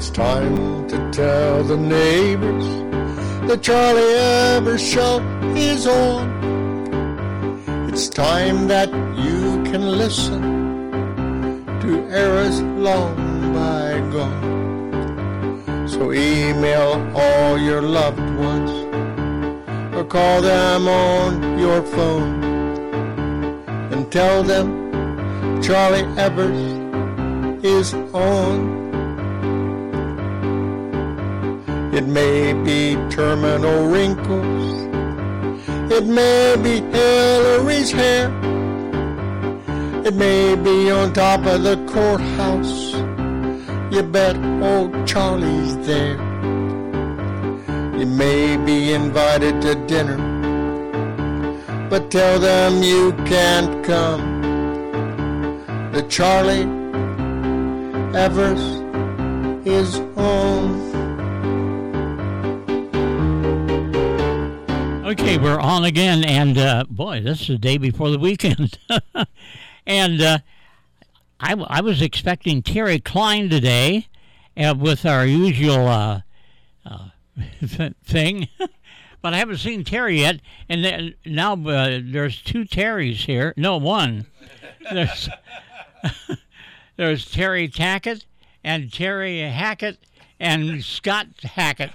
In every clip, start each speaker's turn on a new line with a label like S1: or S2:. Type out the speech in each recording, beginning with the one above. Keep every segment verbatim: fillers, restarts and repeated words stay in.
S1: It's time to tell the neighbors the Charlie Evers Show is on. It's time that you can listen to eras long bygone. So email all your loved ones or call them on your phone and tell them Charlie Evers is on. It may be terminal wrinkles, it may be Hillary's hair, it may be on top of the courthouse. You bet old Charlie's there. You may be invited to dinner, but tell them you can't come. The Charlie Evers is on.
S2: Okay, we're on again, and uh, boy, this is the day before the weekend. and uh, I, w- I was expecting Terry Klein today uh, with our usual uh, uh, thing, but I haven't seen Terry yet. And then, now uh, there's two Terrys here. No, one. There's there's Terry Tackett and Terry Hackett and Scott Hackett.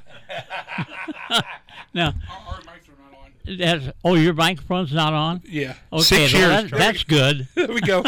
S2: Now. That's, oh, your microphone's not on?
S3: Yeah.
S2: Okay,
S3: Six years.
S2: That, that's good.
S3: There we go.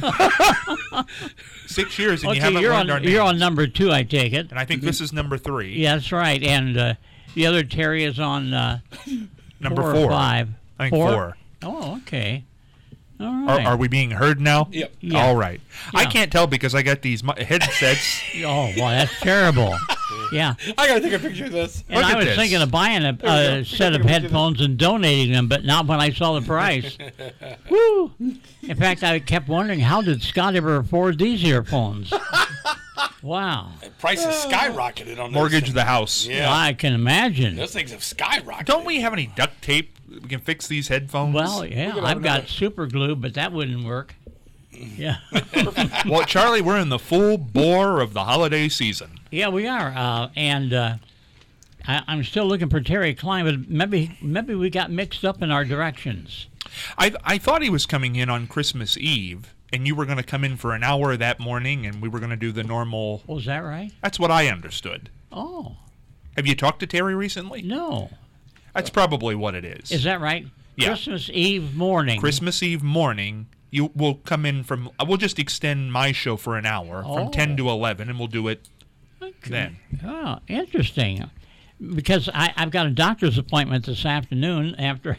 S4: Six years, and
S2: okay,
S4: you haven't
S2: you're
S4: learned
S2: on,
S4: our names.
S2: You're on number two, I take it.
S4: And I think mm-hmm. this is number three.
S2: Yeah, that's right. And uh, the other Terry is on uh,
S4: number
S2: four.
S4: four.
S2: Or five.
S4: I think
S2: four.
S4: four.
S2: Oh, okay. All right.
S4: Are, are we being heard now?
S3: Yep.
S2: Yeah.
S4: All right.
S2: Yeah.
S4: I can't tell because I got these mu- headsets.
S2: Oh, well, that's terrible. Yeah.
S3: I gotta take a picture of this.
S2: And
S4: Look
S2: I
S4: at
S2: was
S4: this.
S2: thinking of buying a, a set of headphones and donating them, but not when I saw the price. Woo! In fact, I kept wondering, how did Scott ever afford these earphones? Wow.
S5: The price has skyrocketed on
S4: Mortgage
S5: this.
S4: the house.
S5: Yeah.
S2: I can imagine.
S5: Those things have skyrocketed.
S4: Don't we have any duct tape? We can fix these headphones.
S2: Well, yeah, I've got super glue, but that wouldn't work. Yeah.
S4: Well, Charlie, we're in the full bore of the holiday season.
S2: Yeah, we are. Uh, and uh, I, I'm still looking for Terry Klein, but maybe maybe we got mixed up in our directions.
S4: I I thought he was coming in on Christmas Eve, and you were going to come in for an hour that morning, and we were going to do the normal.
S2: Oh, is that right?
S4: That's what I understood.
S2: Oh.
S4: Have you talked to Terry recently?
S2: No.
S4: That's probably what it is.
S2: Is that right?
S4: Yeah.
S2: Christmas Eve morning.
S4: Christmas Eve morning, you will come in from. We'll just extend my show for an hour
S2: Oh.
S4: from ten to eleven, and we'll do it
S2: Okay.
S4: then.
S2: Oh, interesting. Because I, I've got a doctor's appointment this afternoon after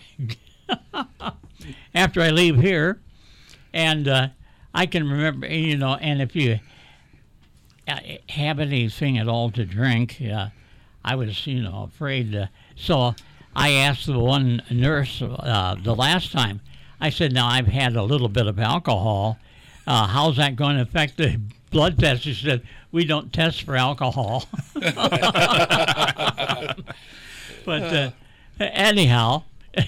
S2: after I leave here, and uh, I can remember, you know, and if you uh, have anything at all to drink, uh, I was, you know, afraid. To, so I asked the one nurse uh, the last time, I said, now I've had a little bit of alcohol. Uh, how's that going to affect the blood test? She said, we don't test for alcohol. But uh, anyhow,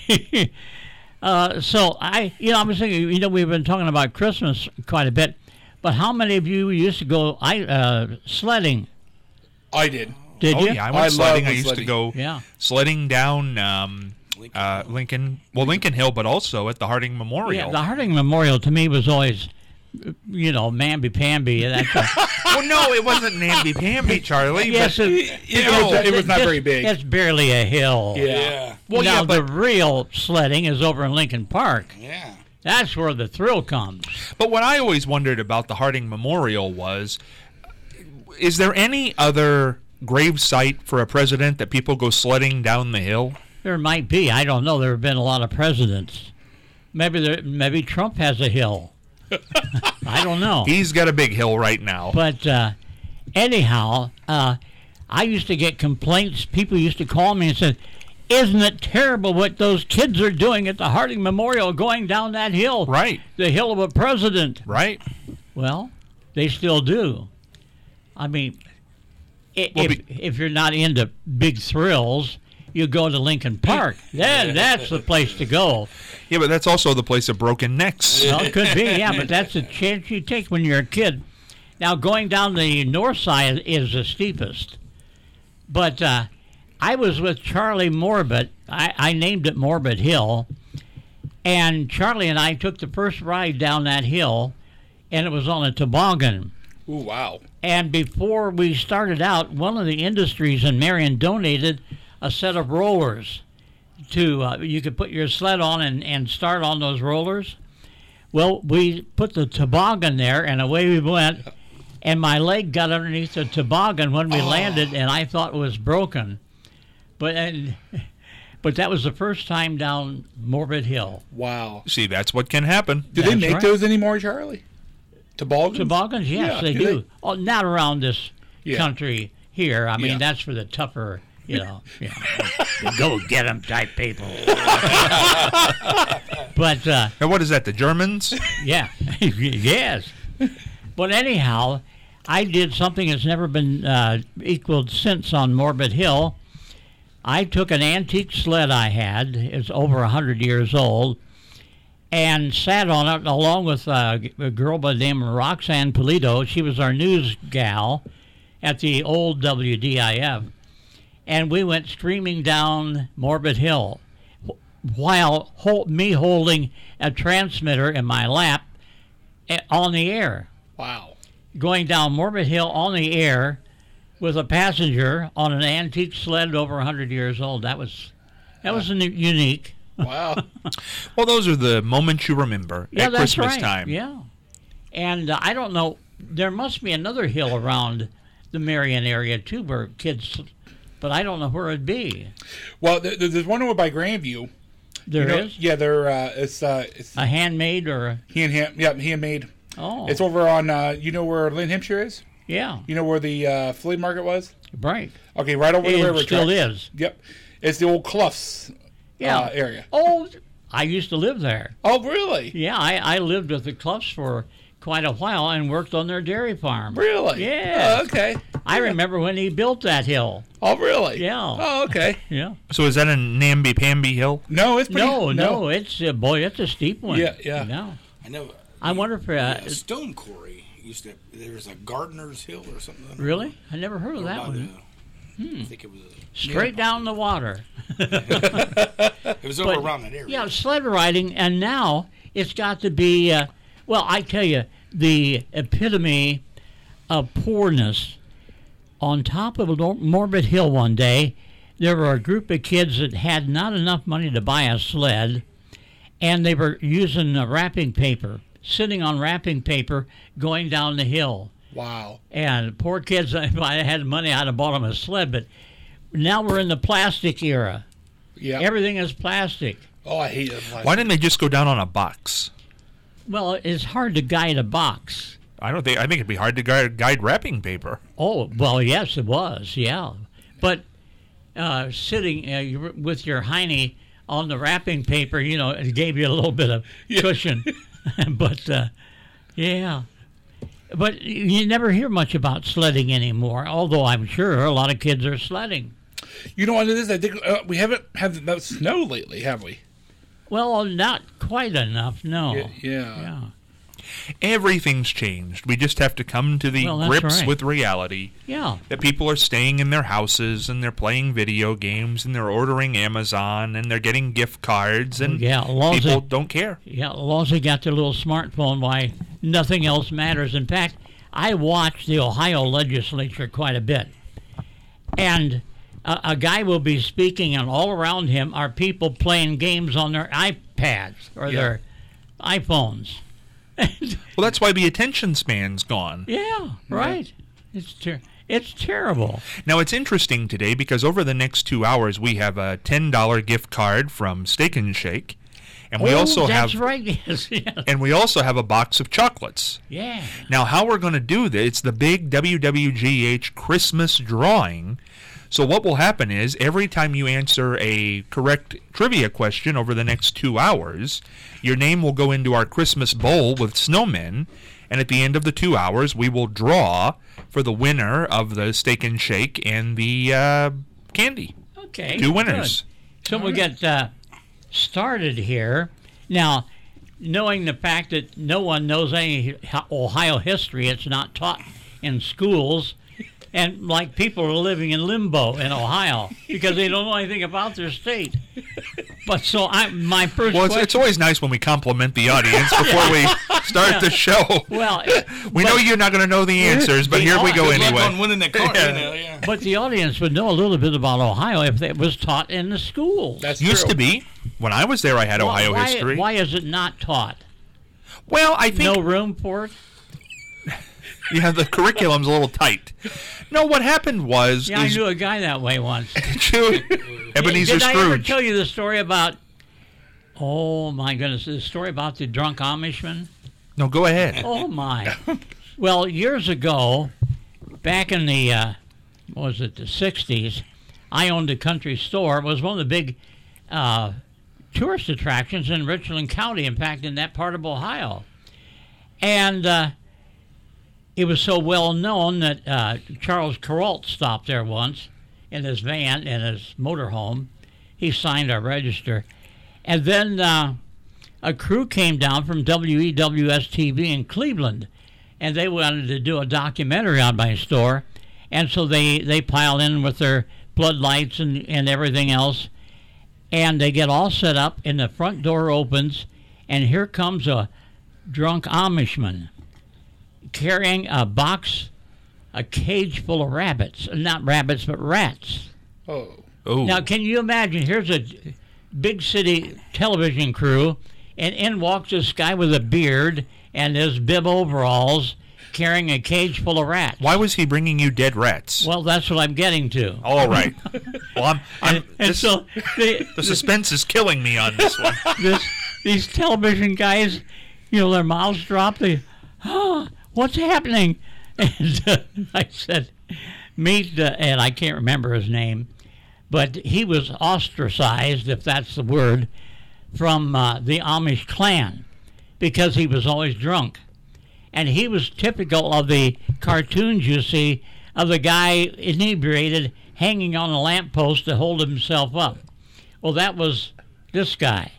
S2: uh, so I, you know, I was thinking, you know, we've been talking about Christmas quite a bit, but how many of you used to go I uh, sledding?
S3: I did.
S2: Did
S4: oh
S2: you?
S4: yeah, I went
S3: I
S4: sledding.
S3: love
S4: I used
S3: sledding.
S4: to go
S2: Yeah.
S4: sledding down um,
S5: Lincoln
S4: uh,
S5: Hill.
S4: Lincoln, well Lincoln Hill, but also at the Harding Memorial.
S2: Yeah, the Harding Memorial to me was always, you know, mamby-pamby. That's a,
S4: well, no, it wasn't namby-pamby, Charlie.
S2: yes,
S4: but,
S2: it,
S3: It was- it was not
S2: it's-
S3: very big.
S2: It's barely a hill.
S3: Yeah.
S5: Yeah.
S4: well,
S2: now
S4: yeah, but
S2: the real sledding is over in Lincoln Park.
S5: Yeah.
S2: That's where the thrill comes.
S4: But what I always wondered about the Harding Memorial was, is there any other grave site for a president that people go sledding down the hill?
S2: There might be. I don't know. There have been a lot of presidents. Maybe there, maybe Trump has a hill. I don't know.
S4: He's got a big hill right now.
S2: But uh, anyhow, uh, I used to get complaints. People used to call me and said, isn't it terrible what those kids are doing at the Harding Memorial going down that hill?
S4: Right.
S2: The hill of a president.
S4: Right?
S2: Well, they still do. I mean, i-
S4: Well,
S2: if,
S4: be-
S2: if you're not into big thrills, you go to Lincoln Park. Then that's the place to go.
S4: Yeah, but that's also the place of broken necks.
S2: Well, it could be, yeah, but that's a chance you take when you're a kid. Now, going down the north side is the steepest. But uh, I was with Charlie Morbid. I, I named it Morbid Hill. And Charlie and I took the first ride down that hill, and it was on a toboggan.
S3: Ooh, wow.
S2: And before we started out, one of the industries in Marion donated a set of rollers to uh, you could put your sled on and, and start on those rollers. Well, we put the toboggan there, and away we went. And my leg got underneath the toboggan when we
S3: Oh.
S2: landed, and I thought it was broken. But and, but that was the first time down Morbid Hill.
S3: Wow.
S4: See, that's what can happen.
S3: Do they
S2: That's
S3: make
S2: right.
S3: those anymore, Charlie? Toboggans?
S2: Toboggans, yes,
S3: Yeah,
S2: they
S3: do
S2: do.
S3: they?
S2: Oh, not around this
S3: Yeah.
S2: country here. I mean,
S3: Yeah.
S2: that's for the tougher, you know, you know, the go get 'em type people. But uh,
S4: And what is that, the Germans?
S2: yeah, yes. But anyhow, I did something that's never been uh, equaled since on Morbid Hill. I took an antique sled I had, it's over one hundred years old, and sat on it along with uh, a girl by the name of Roxanne Polito. She was our news gal at the old W D I F. And we went streaming down Morbid Hill while hol- me holding a transmitter in my lap eh, on the air.
S3: Wow.
S2: Going down Morbid Hill on the air with a passenger on an antique sled over one hundred years old. That was that was n- unique.
S3: Wow.
S4: Well, those are the moments you remember
S2: Yeah,
S4: at
S2: that's
S4: Christmas
S2: right.
S4: time.
S2: Yeah. And uh, I don't know, there must be another hill around the Marion area too where kids, but I don't know where it'd be.
S3: Well, there, there's one over by Grandview.
S2: There
S3: you know,
S2: is
S3: Yeah, they're uh, it's uh, it's
S2: a handmade or a,
S3: hand, hand yeah handmade.
S2: oh,
S3: It's over on uh, you know where Lynn Hampshire is.
S2: yeah,
S3: You know where the uh, flea market was.
S2: right.
S3: Okay, right over the
S2: It
S3: railroad
S2: still
S3: tracks.
S2: is.
S3: Yep, it's the old Cloughs
S2: Yeah.
S3: uh, area.
S2: Oh, I used to live there.
S3: Oh, really?
S2: Yeah, I, I lived with the Cloughs for quite a while and worked on their dairy farm.
S3: Really?
S2: Yeah.
S3: Oh, okay.
S2: I remember when he built that hill.
S3: Oh, really?
S2: Yeah.
S3: Oh, okay.
S2: Yeah.
S4: So is that a namby-pamby hill?
S3: No, it's pretty.
S2: No, no, it's uh, boy, it's a steep one.
S3: Yeah, yeah.
S2: No.
S5: I know.
S2: I wonder if uh,
S5: Yeah, Stone Quarry used to. There was a Gardener's Hill or something.
S2: really, I never heard of
S5: Over
S2: that
S5: by
S2: one.
S5: the- I think it was.
S2: Straight down the water.
S5: It was over
S2: But,
S5: around that area.
S2: Yeah, sled riding, and now it's got to be. Uh, well, I tell you, the epitome of poorness. On top of a Nor- Morbid Hill one day, there were a group of kids that had not enough money to buy a sled, and they were using uh, wrapping paper, sitting on wrapping paper, going down the hill.
S3: Wow.
S2: And poor kids, if I had money, I'd have bought them a sled. But now we're in the plastic era.
S3: Yeah.
S2: Everything is plastic.
S3: oh, I hate it.
S4: Why didn't they just go down on a box?
S2: Well, it's hard to guide a box.
S4: I don't think. I think it'd be hard to guide, guide wrapping paper.
S2: Oh, well, yes, it was, yeah. But uh, sitting uh, you- with your hiney on the wrapping paper, you know, it gave you a little bit of cushion. But, uh, yeah. But you never hear much about sledding anymore, although I'm sure a lot of kids are sledding.
S3: You know what it is? I think uh, we haven't had that snow lately, have we?
S2: Well, not quite enough, no.
S3: Yeah.
S2: Yeah.
S4: Everything's changed. We just have to come to the
S2: Well, that's
S4: grips
S2: right.
S4: with reality
S2: Yeah.
S4: that people are staying in their houses and they're playing video games and they're ordering Amazon and they're getting gift cards and
S2: Yeah, as long as
S4: people
S2: they-
S4: don't care.
S2: Yeah, as long as they got their little smartphone, why, nothing else matters. In fact, I watch the Ohio legislature quite a bit. And a, a guy will be speaking, and all around him are people playing games on their iPads or
S3: Yeah.
S2: their iPhones.
S4: Well, that's why the attention span's gone.
S2: Yeah, right. It's ter- it's terrible.
S4: Now, it's interesting today because over the next two hours, we have a ten dollar gift card from Steak and Shake. And we
S2: oh,
S4: also
S2: that's
S4: have
S2: right. Yes, yes.
S4: and we also have a box of chocolates.
S2: Yeah.
S4: Now, how we're going to do this, it's the big W W G H Christmas drawing. So what will happen is every time you answer a correct trivia question over the next two hours, your name will go into our Christmas bowl with snowmen. And at the end of the two hours, we will draw for the winner of the Steak and Shake and the uh, candy.
S2: Okay.
S4: Two winners.
S2: Good. So we'll get uh, started here. Now, knowing the fact that no one knows any Ohio history, it's not taught in schools, and like people are living in limbo in Ohio because they don't know anything about their state. But so I, my first
S4: Well, it's,
S2: question,
S4: it's always nice when we compliment the audience before we start
S2: Yeah.
S4: the show.
S2: well,
S4: we know you're not going to know the answers, but
S2: The
S4: here we go
S5: Good luck on
S4: anyway.
S5: winning that car.
S4: Yeah.
S5: You know, yeah.
S2: but the audience would know a little bit about Ohio if it was taught in the schools.
S3: That's
S4: Used
S3: true.
S4: to be. When I was there, I had
S2: Why-
S4: Ohio
S2: why,
S4: history.
S2: Why is it not taught?
S4: Well, I think
S2: No room for it?
S4: yeah, the curriculum's a little tight. No, what happened was
S2: Yeah,
S4: is
S2: I knew a guy that way once.
S4: Ebenezer
S2: Did I ever
S4: Scrooge.
S2: tell you the story about? Oh my goodness, the story about the drunk Amishman.
S4: No, go ahead.
S2: Oh my! Well, years ago, back in the uh, what was it the sixties, I owned a country store. It was one of the big uh, tourist attractions in Richland County. In fact, in that part of Ohio, and uh, it was so well known that uh, Charles Kuralt stopped there once in his van in his motorhome. He signed our register, and then. Uh, A crew came down from W E W S T V in Cleveland, and they wanted to do a documentary on my store, and so they, they pile in with their floodlights and, and everything else, and they get all set up, and the front door opens, and here comes a drunk Amishman carrying a box, a cage full of rabbits. Not rabbits, but rats.
S3: Oh.
S4: Oh,
S2: Now, can you imagine? Here's a big city television crew, and in walks this guy with a beard and his bib overalls carrying a cage full of rats.
S4: why was he bringing you dead rats?
S2: Well, that's what I'm getting to.
S4: All right. Well, I'm, I'm
S2: and and
S4: this,
S2: so they,
S4: the suspense is killing me on this one.
S2: this, these television guys, you know, their mouths drop. They, oh, what's happening? And uh, I said, meet, uh, and I can't remember his name, but he was ostracized, if that's the word, from uh, the Amish clan because he was always drunk. And he was typical of the cartoons you see of the guy inebriated hanging on a lamppost to hold himself up. Well, that was this guy.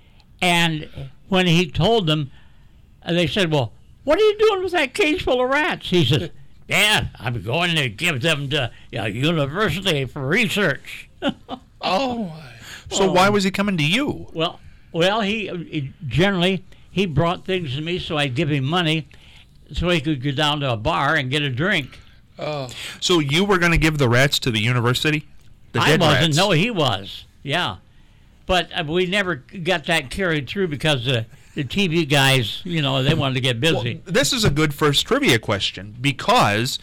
S2: And when he told them, uh, they said, well, what are you doing with that cage full of rats? He says, yeah, I'm going to give them to a university for research.
S3: Oh.
S4: So why was he coming to you?
S2: Well, well, he, he generally he brought things to me so I'd give him money so he could go down to a bar and get a drink.
S3: Oh.
S4: So you were going to give the rats to the university? The
S2: I
S4: dead
S2: wasn't.
S4: rats?
S2: No, he was. Yeah, but uh, we never got that carried through because the the T V guys, you know, they wanted to get busy.
S4: Well, this is a good first trivia question because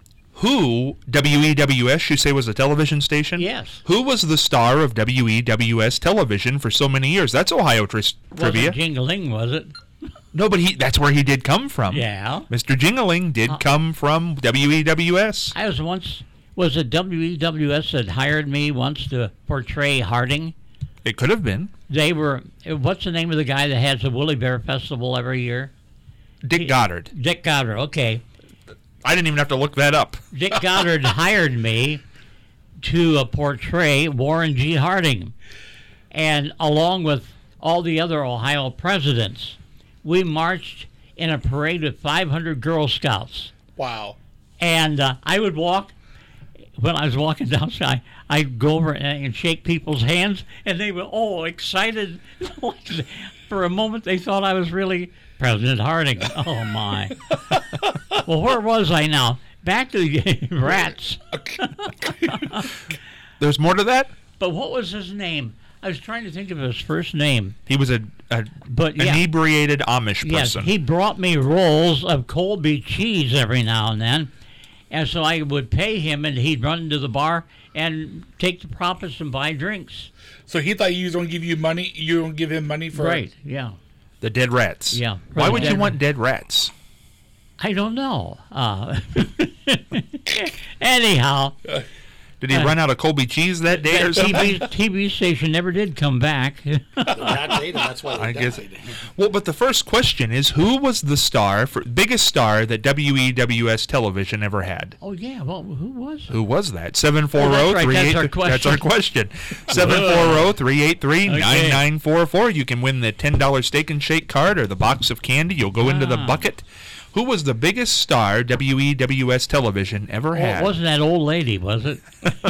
S4: who, W E W S, you say was a television station?
S2: Yes.
S4: Who was the star of W E W S television for so many years? That's Ohio tri- trivia.
S2: Wasn't Jingling, was it?
S4: No, but he, that's where he did come from.
S2: Yeah.
S4: Mister Jingling did
S2: Uh,
S4: come from W E W S.
S2: I was once was it W E W S that hired me once to portray Harding.
S4: It could have been.
S2: They were. What's the name of the guy that has the Woolly Bear Festival every year?
S4: Dick Goddard.
S2: Dick Goddard. Okay.
S4: I didn't even have to look that up.
S2: Dick Goddard hired me to uh, portray Warren G. Harding. And along with all the other Ohio presidents, we marched in a parade with five hundred Girl Scouts.
S3: Wow.
S2: And uh, I would walk, when I was walking downstairs, I, I'd go over and, and shake people's hands, and they were all excited. For a moment, they thought I was really President Harding. Oh, my. Well, where was I now? Back to the rats.
S4: There's more to that?
S2: But what was his name? I was trying to think of his first name.
S4: He was a, a
S2: But yeah,
S4: inebriated Amish
S2: yes,
S4: person.
S2: he brought me rolls of Colby cheese every now and then. And so I would pay him, and he'd run into the bar and take the profits and buy drinks.
S3: So he thought you don't give you money. You don't give him money for
S2: Right, yeah.
S4: The dead rats.
S2: Yeah.
S4: Why would you
S2: Dead-
S4: want dead rats?
S2: I don't know. Uh, anyhow,
S4: Did he
S2: Uh,
S4: run out of Colby cheese that day or
S2: That
S4: something?
S2: T V, T V station never did come back.
S5: The rats ate him. That's why they
S4: I guess.
S5: died.
S4: Well, but the first question is, who was the star, for, biggest star that W E W S television ever had?
S2: Oh, yeah. Well, who was it?
S4: Who was that? seven four
S2: Oh,
S4: zero
S2: that's right.
S4: three eight
S2: That's our
S4: three That's our
S2: question.
S4: question. seven four zero three eight three nine nine four four. You can win the ten dollar Steak and Shake card or the box of candy. You'll go into the
S2: Ah.
S4: bucket. Who was the biggest star W E W S television ever
S2: Well,
S4: had?
S2: it wasn't that old lady, was it?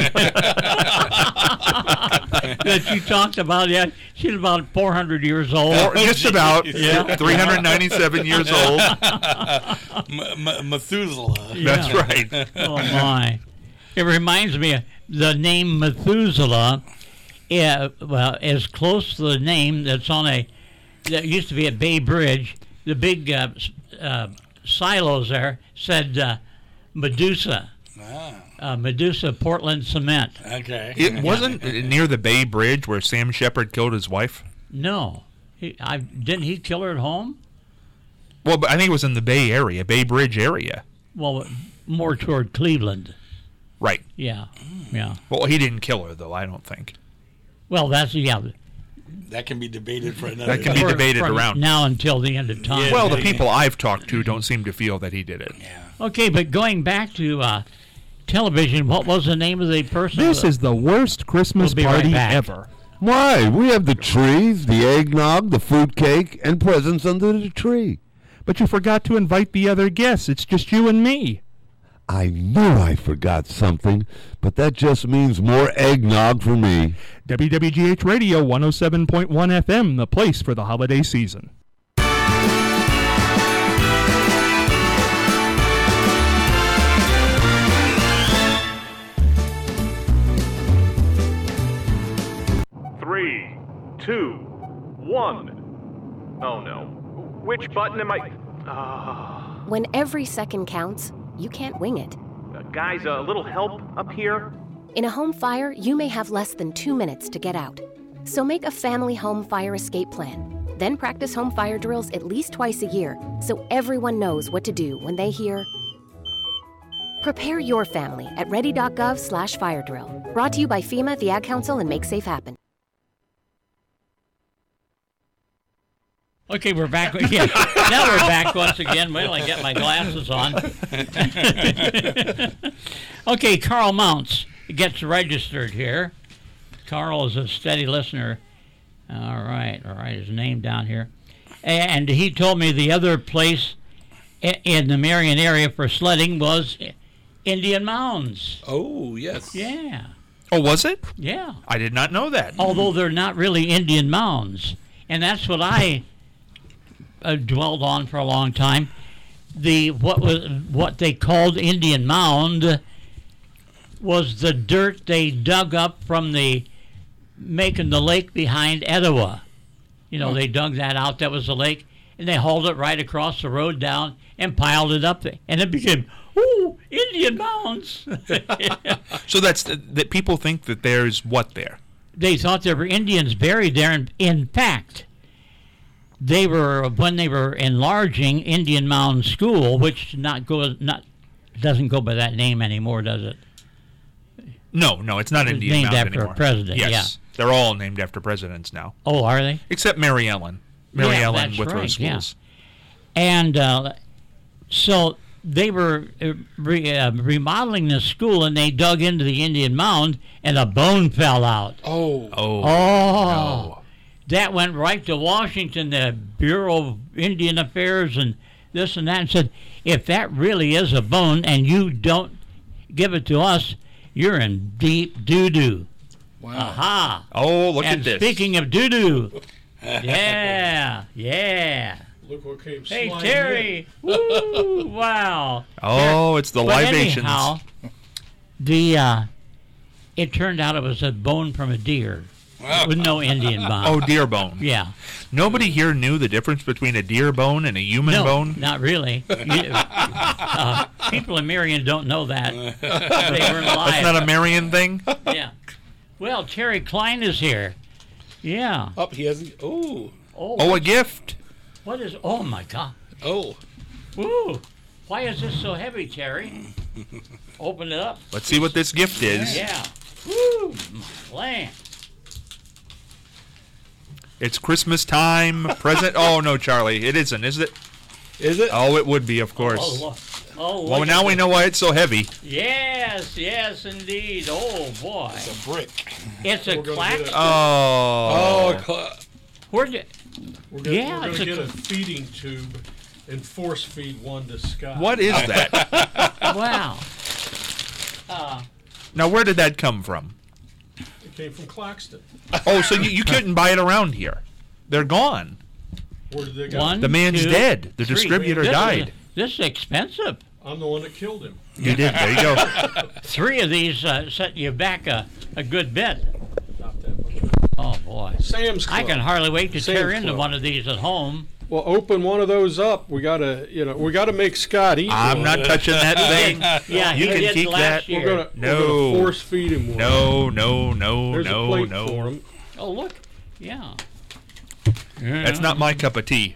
S2: That you talked about. Yeah, she's about four hundred years old.
S4: Or just about
S2: Yeah.
S4: three hundred ninety-seven years old.
S5: M- M- Methuselah.
S2: Yeah.
S4: That's right.
S2: Oh my! It reminds me of the name Methuselah. Yeah, well, is close to the name that's on a that used to be at Bay Bridge. The big uh, s- uh, silos there said uh, Medusa,
S5: Ah,
S2: uh, Medusa Portland Cement.
S5: okay.
S4: It wasn't near the Bay Bridge where Sam Shepard killed his wife.
S2: No, he, I didn't he kill her at home?
S4: Well, but I think it was in the Bay Area, Bay Bridge area.
S2: Well, more toward Cleveland.
S4: Right.
S2: Yeah, yeah.
S4: Well, he didn't kill her, though, I don't think.
S2: Well, that's yeah.
S5: That can be debated for another
S4: That can
S5: day.
S4: be
S2: for-
S4: debated
S2: from
S4: around.
S2: now until the end of time.
S5: Yeah.
S4: Well, the people I've talked to don't seem to feel that he did it.
S5: Yeah.
S2: Okay, but going back to uh, television, what was the name of the person?
S6: This is the worst Christmas
S2: We'll be right
S6: party
S2: back.
S6: ever.
S1: Why? We have the trees, the eggnog, the fruitcake, and presents under the tree.
S6: But you forgot to invite the other guests. It's just you and me.
S1: I know I forgot something, but that just means more eggnog for me.
S6: W W G H Radio one oh seven point one F M, the place for the holiday season.
S7: Three, two, one. Oh no. Which button am I? Uh,
S8: When every second counts, you can't wing it.
S7: guys, a little help up here?
S8: In a home fire, you may have less than two minutes to get out. So make a family home fire escape plan. Then practice home fire drills at least twice a year so everyone knows what to do when they hear. Prepare your family at ready.gov slash fire drill. Brought to you by FEMA, the Ad Council, and Make Safe Happen.
S2: Okay, we're back. Yeah, now we're back once again. Wait till I get my glasses on. Okay, Carl Mounts gets registered here. Carl is a steady listener. All right, all right, his name down here. And he told me the other place i- in the Marion area for sledding was Indian Mounds.
S5: Oh, yes.
S2: Yeah,
S4: Oh, was it?
S2: yeah.
S4: I did not know that.
S2: Although they're not really Indian mounds. And that's what I uh, dwelled on for a long time. The what was what they called Indian mound was the dirt they dug up from the making the lake behind Etowah. You know, they dug that out. That was the lake, and they hauled it right across the road down and piled it up there, and it became ooh Indian mounds.
S4: So that's that people think that there's what there?
S2: They thought there were Indians buried there. And in fact, they were when they were enlarging Indian Mound School, which not go not doesn't go by that name anymore, does it?
S4: No, no, it's not
S2: It's
S4: Indian
S2: named
S4: Mound
S2: after a
S4: anymore.
S2: president,
S4: Yes,
S2: yeah.
S4: they're all named after presidents now,
S2: Oh, are they?
S4: except Mary Ellen. Mary
S2: Yeah,
S4: Ellen
S2: that's
S4: Withrow
S2: right, yeah.
S4: Schools.
S2: And uh, so they were uh, re- uh, remodeling the school, and they dug into the Indian Mound, and a bone fell out.
S5: Oh.
S4: Oh,
S2: Oh,
S4: no.
S2: that went right to Washington, the Bureau of Indian Affairs, and this and that, and said, if that really is a bone and you don't give it to us, you're in deep doo-doo.
S5: Wow.
S2: Aha.
S4: Oh, look
S2: And
S4: at this.
S2: speaking of doo-doo, yeah, yeah.
S3: Look what came
S2: Hey,
S3: sliding
S2: Terry. Woo, wow.
S4: Oh, it's the
S2: But
S4: libations.
S2: anyhow, the, uh, it turned out it was a bone from a deer with no Indian bone.
S4: Oh, deer bone.
S2: Yeah.
S4: Nobody here knew the difference between a deer bone and a human
S2: No,
S4: bone.
S2: not really. You- uh, people in Marion don't know that. They weren't alive.
S4: That's not a Marion thing.
S2: Yeah. Well, Terry Klein is here. Yeah.
S5: Up, he hasn't. Oh.
S2: Oh,
S4: Oh, a gift.
S2: what is? Oh my God.
S5: Oh.
S2: Woo. Why is this so heavy, Terry? Open it up.
S4: Let's see what this gift is.
S2: Yeah. Woo! Land.
S4: It's Christmas time. Present. Oh, no, Charlie. It isn't, is it?
S3: Is it?
S4: Oh, it would be, of course.
S2: Oh, look. Oh,
S4: Well,
S2: look
S4: now
S2: at
S4: we
S2: this.
S4: know why it's so heavy.
S2: Yes, yes, indeed. Oh, boy.
S5: It's a brick.
S2: It's a
S9: We're gonna
S2: clack.
S9: get a-
S4: Oh.
S3: Oh, cl-
S2: Where'd you...
S9: We're gonna,
S2: Yeah,
S9: we're
S2: it's
S9: gonna
S2: a
S9: get a
S2: cl-
S9: feeding tube and force feed one to Scott.
S4: What is that?
S2: Wow. Uh,
S4: Now, where did that come from?
S9: It came from Claxton.
S4: Oh, so you, you couldn't buy it around here. They're gone.
S9: Where did they go?
S2: one,
S4: The man's
S2: two,
S4: dead. The
S2: three.
S4: distributor
S2: This is-
S4: died.
S2: This is expensive.
S9: I'm the one that killed him.
S4: You did. There you go.
S2: Three of these uh, set you back a, a good bit.
S9: Not that much.
S2: Oh, boy.
S9: Sam's Club.
S2: I can hardly wait to
S9: Sam's
S2: tear into
S9: Club.
S2: one of these at home.
S9: Well, open one of those up. We gotta, you know, we gotta make Scott eat.
S4: I'm
S9: one.
S4: not touching that thing.
S2: Yeah,
S4: You
S2: he
S4: can
S2: did
S4: keep
S2: last
S4: that.
S2: year.
S9: We're gonna,
S4: No.
S9: we're gonna force feed him one.
S4: No, no, no,
S9: There's
S4: no,
S9: a plate
S4: no.
S9: for him.
S2: Oh, look. Yeah.
S4: That's not my cup of tea.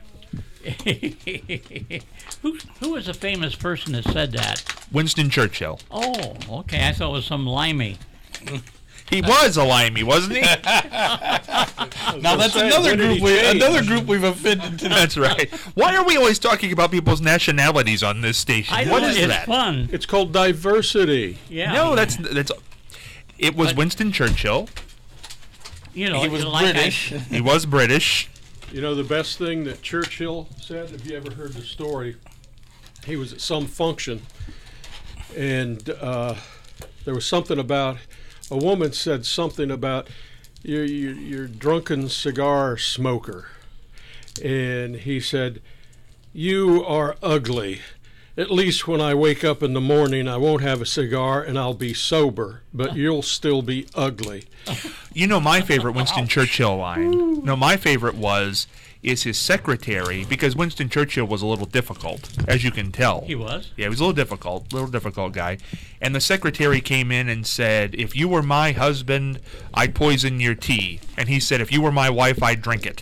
S2: who, who was the famous person that said that?
S4: Winston Churchill.
S2: Oh, okay. I thought it was some limey.
S4: He was a limey, wasn't he?
S5: Now that's
S9: say,
S5: another
S9: when did
S5: group
S9: he
S5: we
S9: change?
S5: another group we've offended today.
S4: That's right. Why are we always talking about people's nationalities on this station?
S2: I
S4: What
S2: know,
S4: is
S2: it's
S4: that?
S2: fun.
S9: It's called diversity.
S2: Yeah.
S4: No, that's that's. It was
S2: But-
S4: Winston Churchill.
S2: you know,
S5: He was
S2: like I-
S5: British.
S4: He was British.
S9: You know the best thing that Churchill said. Have you ever heard the story? He was at some function, and uh, there was something about a woman said something about you're, you're, you're drunken cigar smoker, and he said, "You are ugly. At least when I wake up in the morning, I won't have a cigar and I'll be sober, but you'll still be ugly."
S4: You know my favorite Winston Churchill line? No, my favorite was, is his secretary, because Winston Churchill was a little difficult, as you can tell.
S2: He was?
S4: Yeah, he was a little difficult, little difficult guy. And the secretary came in and said, if you were my husband, I'd poison your tea. And he said, if you were my wife, I'd drink it.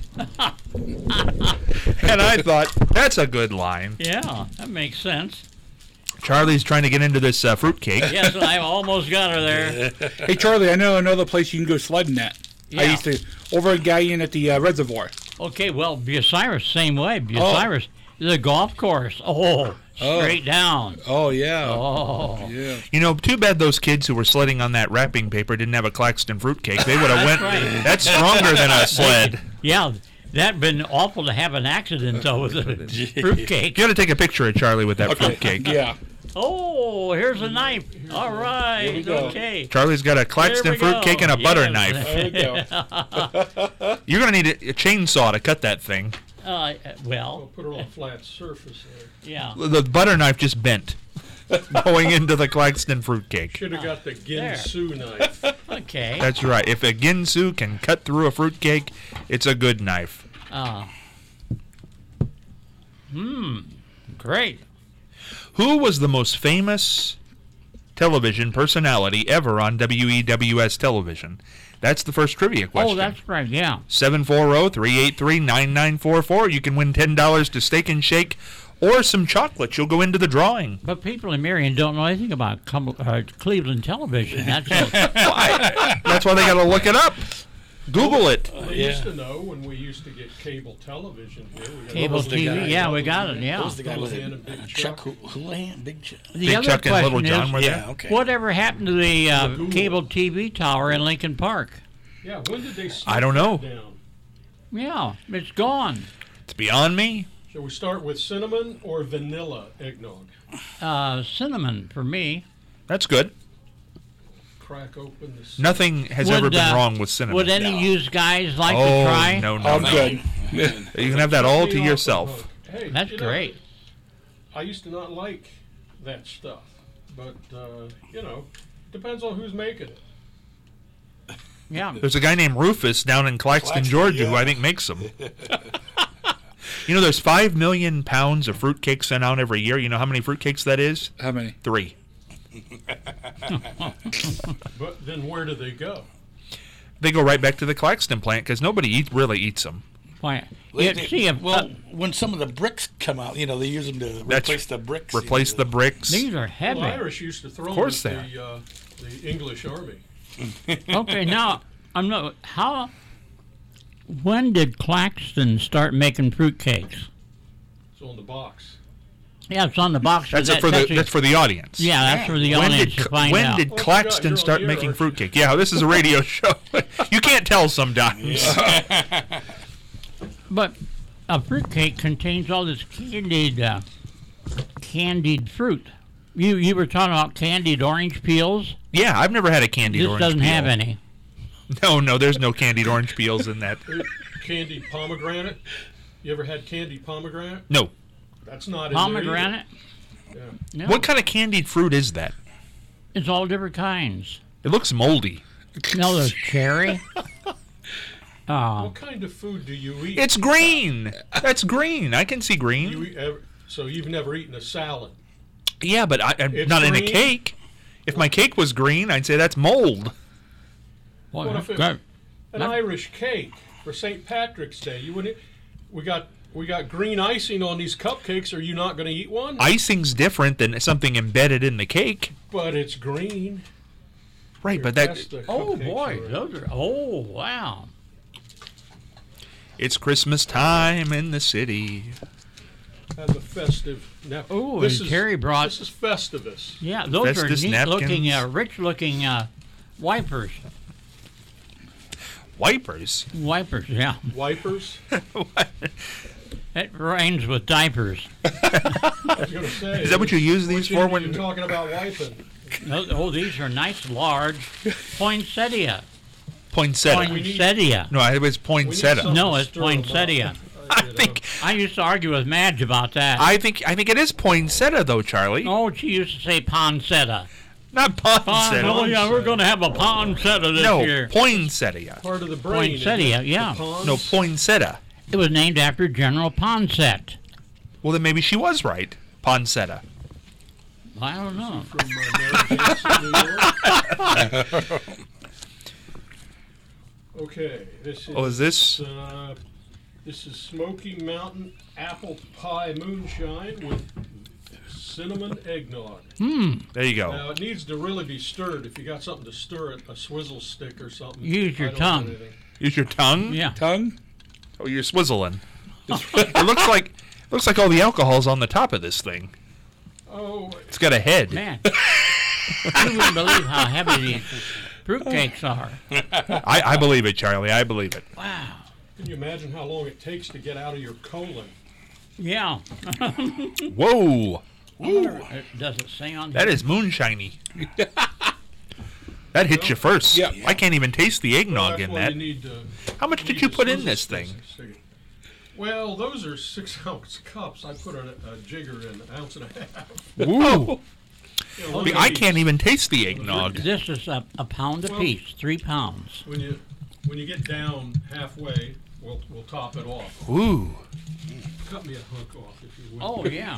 S4: And I thought, that's a good line.
S2: Yeah, that makes sense.
S4: Charlie's trying to get into this uh, fruitcake.
S2: Yes, I almost got her there.
S3: Hey, Charlie, I know another place you can go sledding at. I
S2: Yeah.
S3: used to, over at Galleon at the uh, reservoir.
S2: Okay, well, Bucyrus, same way.
S3: Oh.
S2: Bucyrus, the golf course. Oh, straight down.
S3: Oh, yeah.
S2: Oh.
S3: Yeah.
S4: You know, too bad those kids who were sledding on that wrapping paper didn't have a Claxton fruitcake. They would have went.
S2: right.
S4: That's stronger than a sled.
S2: Yeah, that'd been awful to have an accident, though, with a fruitcake.
S4: You got to take a picture of Charlie with that
S3: Okay.
S4: fruitcake.
S3: Yeah.
S2: Oh, here's a knife. All right,
S9: we go.
S2: okay.
S4: Charlie's got a
S2: There
S4: Claxton
S2: we go.
S4: fruitcake and a butter
S2: Yes.
S4: knife.
S9: There we go.
S4: You're going to need a, a chainsaw to cut that thing.
S2: Uh,
S9: We'll
S2: well,
S9: put it on a flat surface there.
S2: yeah.
S4: The butter knife just bent going into the Claxton fruitcake.
S9: Should have got the Ginsu knife.
S2: Okay.
S4: That's right. If a Ginsu can cut through a fruitcake, it's a good knife.
S2: Uh, hmm. Great.
S4: Who was the most famous television personality ever on W E W S television? That's the first trivia question.
S2: Oh, that's right. Yeah.
S4: seven four zero, three eight three, nine nine four four. You can win ten dollars to Steak and Shake or some chocolate. You'll go into the drawing.
S2: But people in Marion don't know anything about Com- uh, Cleveland television. That's all.
S4: Why? That's why they got to look it up. Google it.
S9: I used to know when we used to get cable television here. We got
S2: Cable
S5: was the
S2: T V.
S5: guy?
S2: Yeah, we got it.
S5: What
S2: Yeah.
S5: was the guy with
S9: Houlihan
S5: it?
S9: and Big
S5: Chuck
S9: Chuck.
S5: Hou- Houlihan? Big Chuck.
S2: The
S4: Big
S2: other
S4: Chuck and Little
S2: question
S4: John
S2: is,
S4: were there.
S5: Yeah, okay.
S2: whatever happened to the uh,
S9: Google.
S2: cable T V tower in Lincoln Park?
S9: Yeah, when did they
S4: I don't know.
S9: slow down?
S2: Yeah, it's gone.
S4: It's beyond me.
S9: Shall we start with cinnamon or vanilla eggnog?
S2: Uh, cinnamon for me.
S4: That's good.
S9: Crack open the cinnamon.
S4: Nothing has
S2: Would,
S4: ever been
S2: uh,
S4: wong with cinnamon.
S2: Would any used guys like
S4: oh,
S2: to try?
S4: no, no,
S3: I'm
S4: no.
S3: good.
S4: You can have that all to
S9: Chutney off
S4: yourself.
S9: the hook. Hey,
S2: That's
S9: you know,
S2: great.
S9: I used to not like that stuff, but uh, you know, depends on who's making it.
S2: Yeah.
S4: There's a guy named Rufus down in Claxton,
S5: Claxton,
S4: Georgia, who
S5: yeah.
S4: I think makes them. You know, there's five million pounds of fruitcake sent out every year. You know how many fruitcakes that is?
S3: How many?
S4: Three.
S9: But then where do they go?
S4: They go right back to the Claxton plant because nobody eat, really eats them.
S2: Why?
S5: They-
S2: Yeah,
S5: they-
S2: see, if,
S5: well,
S2: uh,
S5: when some of the bricks come out, you know, they use them to
S4: That's-
S5: replace the bricks. you
S4: Replace
S5: know.
S4: the bricks.
S2: these are heavy.
S9: Well, Irish used to throw
S4: Of course
S9: them
S4: they
S9: at the, uh, the English army.
S2: Okay, now I'm not. How? When did Claxton start making fruitcakes?
S9: It's on the box.
S2: Yeah, it's on the box.
S4: That's
S2: that,
S4: it for
S2: that's
S4: the
S2: a-
S4: that's for the audience.
S2: yeah, that's for the
S4: When
S2: audience
S4: did
S2: to find
S4: when
S2: out.
S4: did
S9: Well, I forgot, you're
S4: Claxton
S9: on
S4: start
S9: the air,
S4: making
S9: aren't you?
S4: fruitcake? Yeah, this is a radio show. You can't tell sometimes.
S2: But a fruitcake contains all this candied, uh, candied fruit. You you were talking about candied orange peels.
S4: Yeah, I've never had a candied
S2: This
S4: orange
S2: doesn't
S4: peel.
S2: have any.
S4: No, no, there's no candied orange peels in that.
S9: Candied pomegranate. You ever had candied pomegranate?
S4: No.
S9: That's not in there either.
S2: Pomegranate.
S9: Yeah.
S2: No.
S4: What kind of candied fruit is that?
S2: It's all different kinds.
S4: It looks moldy.
S2: No, there's cherry. Uh,
S9: What kind of food do you eat?
S4: It's green. That's green. I can see
S9: You
S4: green.
S9: eat ever, so you've never eaten a salad.
S4: Yeah, but I, I'm
S9: It's
S4: not in a
S9: green?
S4: cake. If my cake was green, I'd say that's mold.
S2: well,
S9: What if it-
S2: that-
S9: An
S2: That-
S9: Irish cake for Saint Patrick's Day. You wouldn't. We got we got green icing on these cupcakes. Are you not going to eat one?
S4: Icing's different than something embedded in the cake.
S9: But it's green.
S4: Right, but
S9: That's
S4: that
S9: the
S2: oh
S9: cupcakes
S2: boy,
S9: are-
S2: those are. Oh wow.
S4: it's Christmas time in the city.
S9: Have a festive. Now,
S2: Ooh,
S9: this
S2: and
S9: is,
S2: Terry brought-
S9: This is Festivus.
S2: Yeah, those
S4: Festus
S2: are neat looking,
S4: napkins.
S2: uh, rich looking uh, wipers.
S4: Wipers.
S2: Wipers, yeah.
S9: Wipers.
S2: It rhymes with diapers.
S9: I was going to say.
S4: Is that what you use these
S9: which
S4: for
S9: end
S4: when-
S9: you're talking about wiping?
S2: Those, oh, these are nice, large poinsettia.
S4: Poinsettia.
S2: Poinsettia.
S4: No, it was
S9: We need
S4: poinsettia.
S9: something
S2: No,
S9: to
S2: it's
S9: stir 'em up.
S2: poinsettia.
S4: I
S9: You know.
S4: think
S2: I used to argue with Madge about that.
S4: I think I think it is poinsettia though, Charlie.
S2: oh, she used to say poinsettia.
S4: Not
S2: Oh,
S4: poinsettia.
S2: yeah, we're going to have a poinsettia this
S4: No,
S2: year.
S4: poinsettia.
S9: Part of the brain. isn't
S2: Poinsettia,
S9: it?
S2: yeah.
S9: The pons?
S4: No, poinsettia.
S2: It was named after General Poinsett.
S4: Well, then maybe she was right. Poinsettia.
S2: I don't know.
S9: From uh, Narragansett, New York. Okay, this is.
S4: Oh, is this?
S9: Uh, this is Smoky Mountain Apple Pie Moonshine with cinnamon eggnog.
S4: There you go.
S9: Now it needs to really be stirred. If you got something to stir it, a swizzle stick or something.
S2: Use your
S9: I don't have
S2: tongue.
S9: anything.
S4: Use your tongue.
S2: Yeah.
S5: Tongue?
S4: Oh, you're swizzling. It looks like looks like all the alcohol's on the top of this thing.
S9: Oh,
S4: It's got a head.
S2: Man, you wouldn't believe how heavy these fruitcakes are.
S4: I, I believe it, Charlie. I believe it.
S2: Wow.
S9: can you imagine how long it takes to get out of your colon?
S2: Yeah.
S4: Whoa,
S2: It does it say on
S4: that
S2: here?
S4: is moonshiny. That hits you first.
S5: Yeah.
S4: I can't even taste the
S9: Well,
S4: eggnog
S9: that's
S4: in
S9: why
S4: that.
S9: you need to,
S4: How much
S9: you
S4: did
S9: need
S4: you
S9: the
S4: put in
S9: swizzle
S4: this
S9: sticks
S4: thing?
S9: and stick it. Well, those are six ounce cups. I put a, a jigger in, an ounce and a half.
S4: Ooh.
S9: You know,
S4: I can't even taste the eggnog.
S2: This is a, a pound
S9: Well-
S2: apiece, three pounds.
S9: When you when you get down halfway, we'll we'll top it off.
S4: Ooh.
S9: Cut me a hunk off if you would.
S2: Oh, yeah.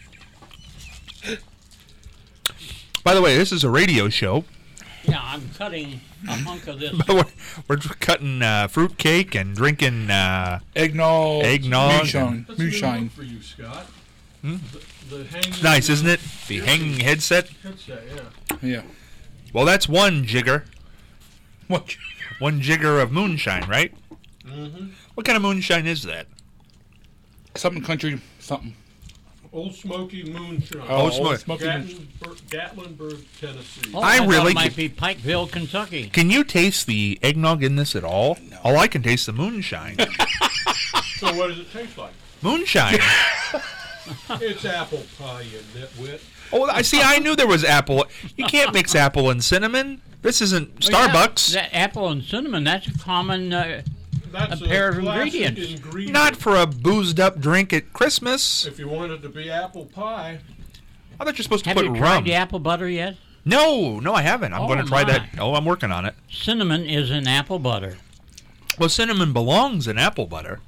S4: By the way, this is a radio show.
S2: Yeah, I'm cutting a hunk of this.
S4: we're, we're cutting uh, fruitcake and drinking. Uh,
S5: Eggnog.
S4: Eggnog
S5: Moonshine.
S9: That's a new
S5: Moonshine.
S9: look for you, Scott. The, the hanging,
S4: nice, isn't it? The hanging headset.
S9: Headset, yeah.
S5: Yeah.
S4: Well, that's one jigger.
S5: What?
S4: One jigger of moonshine, right?
S9: Mm-hmm.
S4: What kind of moonshine is that?
S5: Something country. Something.
S9: Old Smoky Moonshine.
S4: Oh,
S5: Old
S4: Smoky.
S5: Smoky Moonshine.
S9: Gatlinburg, Gatlinburg, Tennessee.
S2: Oh,
S4: I
S2: I, thought
S4: really
S2: it might
S4: ca-
S2: be Pikeville, Kentucky.
S4: Can you taste the eggnog in this at all? All I can taste the moonshine.
S9: So what does it taste like?
S4: Moonshine.
S9: It's apple pie, you nitwit.
S4: Oh, I see. I knew there was apple. You can't mix apple and cinnamon. This isn't
S2: Oh, yeah,
S4: Starbucks.
S2: that apple and cinnamon, that's a common. Uh,
S9: That's
S2: A pair of
S9: classic
S2: ingredients.
S9: ingredient.
S4: Not for a boozed up drink at Christmas.
S9: If you want it to be apple pie,
S4: I thought you're supposed to
S2: have
S4: put
S2: you
S4: rum.
S2: tried the apple butter yet?
S4: No, no, I haven't. I'm
S2: Oh,
S4: going to try that.
S2: my.
S4: Oh, I'm working on it.
S2: Cinnamon is in apple butter.
S4: Well, cinnamon belongs in apple butter.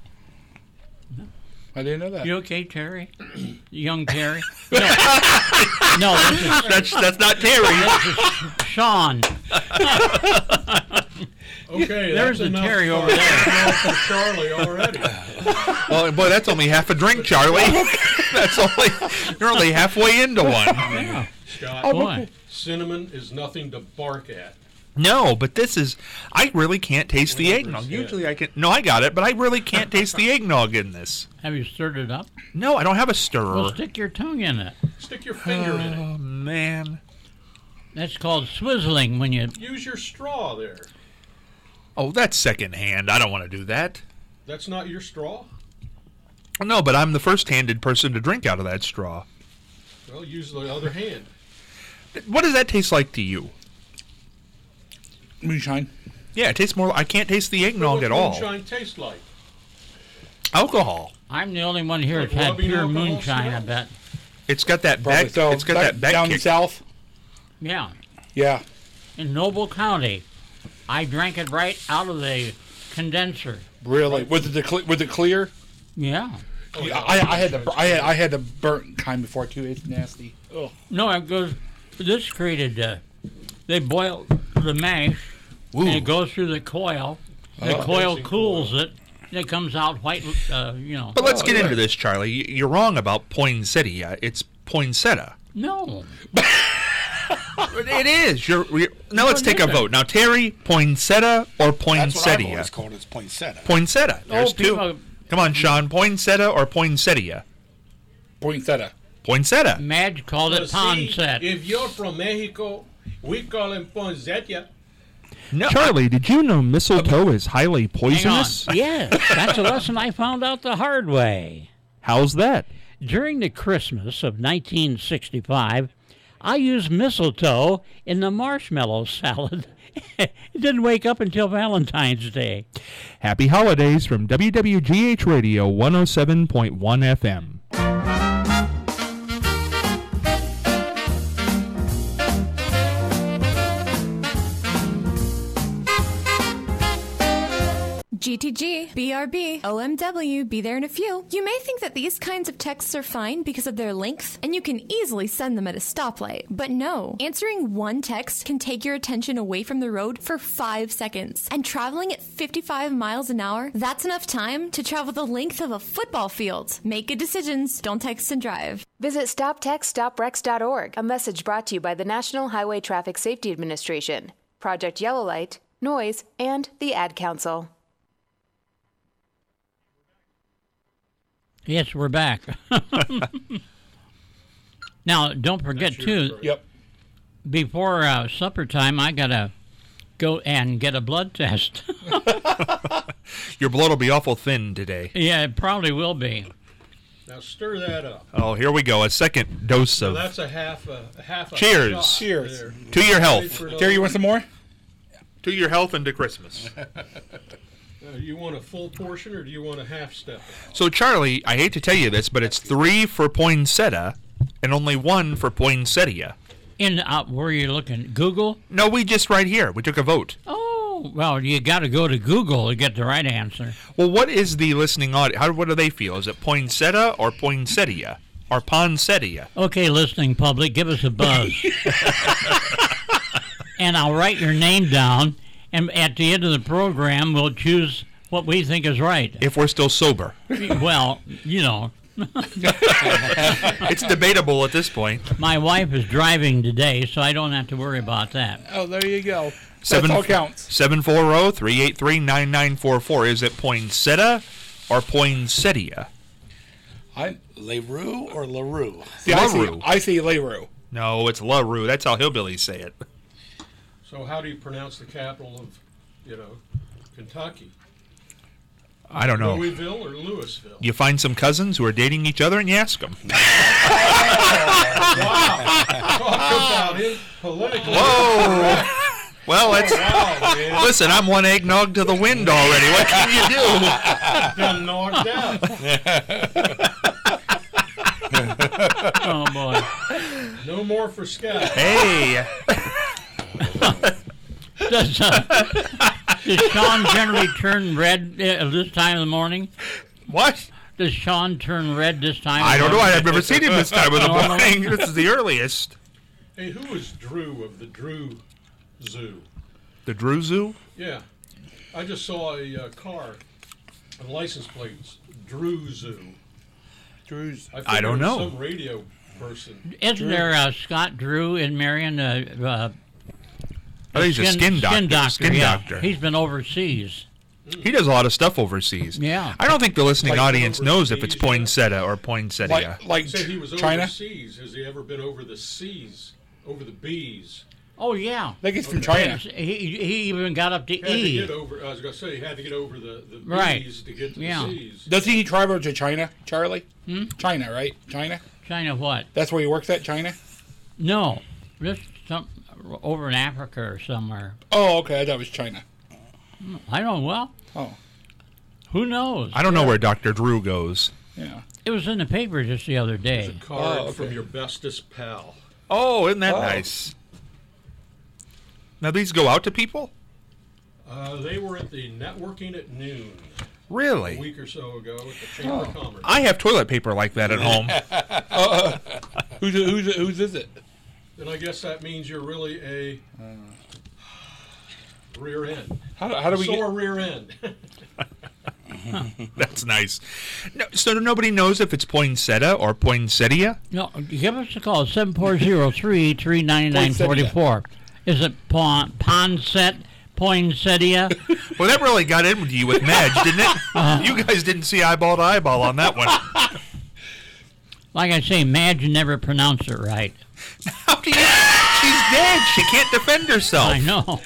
S5: I didn't know that.
S2: You okay, Terry? Young Terry? No, no this is
S4: That's that's not Terry.
S2: Sean.
S9: Okay,
S2: There's
S9: that's
S2: a
S9: enough
S2: Terry
S9: for-
S2: over there.
S9: that's enough for Charlie already.
S4: Well, boy, that's only half a drink, Charlie. That's only you're only halfway into one.
S2: Yeah.
S9: Scott,
S2: Boy.
S9: cinnamon is nothing to bark at.
S4: No, but this is. I really can't taste the eggnog.
S9: Yeah.
S4: Usually I can. No, I got it, but I really can't taste the eggnog in this.
S2: Have you stirred it up?
S4: No, I don't have a stirrer.
S2: Well, stick your tongue in it.
S9: Stick your finger in
S4: Oh man.
S2: That's called swizzling when you.
S9: it. Use your straw there.
S4: Oh, that's secondhand. I don't want to do that.
S9: That's not your straw?
S4: No, but I'm the first-handed person to drink out of that straw.
S9: Well, use the other hand.
S4: What does that taste like to you?
S5: Moonshine.
S4: Yeah, it tastes more. I can't taste the eggnog
S9: What
S4: at
S9: does
S4: all.
S9: moonshine taste like?
S4: Alcohol.
S2: I'm the only one here
S9: Like
S2: that's had
S9: rubbing
S2: pure
S9: alcohol
S2: moonshine, I
S9: smell?
S2: bet.
S4: It's got that
S5: Probably
S4: back.
S5: so.
S4: It's got
S5: Back
S4: that back
S5: down
S4: kick.
S5: south.
S2: Yeah.
S5: Yeah.
S2: In Noble County. I drank it right out of the condenser.
S5: Really? Was it the cle- was it clear?
S2: Yeah.
S5: Yeah, I, I had the I had I had the burnt kind before too. It's nasty. Oh.
S2: No, it goes. This created. Uh, they boil the mash, and it goes through the coil. The
S5: Oh.
S2: coil cools it, and it comes out white. Uh, you know.
S4: But let's
S5: Oh,
S4: get
S5: yeah.
S4: into this, Charlie. Y- You're wrong about poinsettia. It's poinsettia.
S2: No.
S4: It is. You're, you're, now let's
S2: What
S4: take a
S2: is it?
S4: vote. Now, Terry, poinsettia or
S5: That's what I've
S4: poinsettia?
S5: always called it. It's poinsettia.
S4: Poinsettia. There's
S2: Oh,
S4: two.
S2: people-
S4: Come on, Sean. Poinsettia or poinsettia?
S5: Poinsettia.
S4: Poinsettia.
S2: Madge called it
S9: Well, see,
S2: ponset.
S9: if you're from Mexico, we call him poinsettia.
S4: No.
S6: Charlie, did you know mistletoe is highly
S2: Hang on.
S6: poisonous?
S2: Yes, that's a lesson I found out the hard way.
S6: How's that?
S2: During the Christmas of nineteen sixty-five, I used mistletoe in the marshmallow salad. It didn't wake up until Valentine's Day.
S6: Happy holidays from W W G H Radio one oh seven point one F M.
S10: G T G, B R B, O M W, be there in a few. You may think that these kinds of texts are fine because of their length, and you can easily send them at a stoplight. But no, answering one text can take your attention away from the road for five seconds. And traveling at fifty-five miles an hour, that's enough time to travel the length of a football field. Make good decisions, don't text and drive.
S11: Visit stop text stop wrecks dot org. A message brought to you by the National Highway Traffic Safety Administration, Project Yellow Light, Noise, and the Ad Council.
S2: Yes, we're back. Now, don't forget, too,
S5: Yep.
S2: before uh, supper time, I got to go and get a blood test.
S4: Your blood will be awful thin today.
S2: Yeah, it probably will be.
S9: Now stir that up.
S4: Oh, here we go. A second dose
S9: So
S4: of.
S9: that's a half a, a half a
S4: Cheers.
S9: shot
S5: Cheers.
S9: there.
S4: To your health.
S9: For
S5: Terry, you want some more?
S4: To your health and to Christmas.
S9: Uh, you want a full portion or do you want a half step?
S4: So, Charlie, I hate to tell you this, but it's three for poinsettia and only one for poinsettia.
S2: In uh, where are you looking? Google?
S4: No, we just right here. We took a vote.
S2: Oh, well, you got to go to Google to get the right answer.
S4: Well, what is the listening audience? How, what do they feel? Is it poinsettia or poinsettia? Or poinsettia?
S2: Okay, listening public, give us a buzz. And I'll write your name down, and at the end of the program, we'll choose what we think is right.
S4: If we're still sober.
S2: Well, you know.
S4: It's debatable at this point.
S2: My wife is driving today, so I don't have to worry about that.
S5: Oh, there you go.
S4: Seven,
S5: That's all counts.
S4: seven four zero, three eight three, nine nine four four. Is it poinsettia or poinsettia?
S5: I LaRue or LaRue?
S4: LaRue.
S5: I say LaRue.
S4: No, it's LaRue. That's how hillbillies say it.
S9: So how do you pronounce the capital of, you know, Kentucky?
S4: I don't know.
S9: Louisville or Louisville?
S4: You find some cousins who are dating each other and you ask them.
S9: Wow. Talk about it politically.
S4: Whoa. Well, that's.
S9: Wow, man.
S4: Listen, I'm one eggnog to the wind already. What can you do?
S9: Done knocked out.
S2: Oh, boy.
S9: No more for Scott.
S4: Hey.
S2: Does, uh, does Sean generally turn red uh, this time of the morning?
S4: What?
S2: Does Sean turn red this time?
S4: I
S2: of the
S4: don't know.
S2: morning?
S4: I've never seen him this time of the
S2: Normally.
S4: morning. This is the earliest.
S9: Hey, who was Drew of the Drew Zoo?
S4: The Drew Zoo?
S9: Yeah. I just saw a uh, car, a license plate, Drew Zoo.
S5: Drew's.
S9: I,
S4: I don't know.
S9: Some radio person.
S2: Isn't
S9: Drew.
S2: there uh, Scott Drew in Marion? Uh, uh,
S4: Oh, he's a skin doctor.
S2: Skin doctor,
S4: Skin
S2: yeah.
S4: doctor.
S2: He's been overseas.
S4: He does a lot of stuff overseas.
S2: Yeah.
S4: I don't think the listening
S9: Like
S4: audience knows if
S9: overseas,
S4: it's poinsettia or poinsettia.
S5: Like, like
S9: He said he was
S5: China?
S9: overseas. Has he ever been over the seas, over the B's?
S2: Oh, yeah.
S5: I think it's from
S9: Okay.
S5: China.
S2: He, he even got up to
S9: Had to
S2: E.
S9: get over. I was going to say he had to get over the, the
S2: Right.
S9: B's to get to
S2: Yeah.
S9: the C's.
S5: Doesn't he travel to China, Charlie?
S2: Hmm?
S5: China, right? China?
S2: China what?
S5: That's where he works at, China?
S2: No. Just some, over in Africa or somewhere.
S5: Oh, okay. I thought it was China.
S2: I don't, well,
S5: Oh,
S2: who knows?
S4: I don't know where Doctor Drew goes.
S5: yeah.
S2: It was in the paper just the other
S9: There's
S2: day.
S9: a card
S5: Oh, okay.
S9: from your bestest pal.
S4: Oh, isn't that
S5: Oh.
S4: nice? Now these go out to people?
S9: Uh, they were at the networking at noon a
S4: Really?
S9: week or so ago at the Chamber of Commerce.
S4: I have toilet paper like that at home.
S5: Uh, who's who's whose is it?
S9: And I guess that means you're really a rear end.
S5: How, how do we
S9: Sore
S5: get?
S9: rear end.
S4: That's nice. No, so nobody knows if it's poinsettia or poinsettia?
S2: No, give us a call, seven four zero, three eight three, nine nine four four. Is it pon, Ponset, Poinsettia?
S4: Well, that really got in with you with Madge, didn't it?
S2: Uh,
S4: You guys didn't see eyeball to eyeball on that one.
S2: Like I say, Madge never pronounced it right.
S4: How do you? She's dead. She can't defend herself.
S2: I know.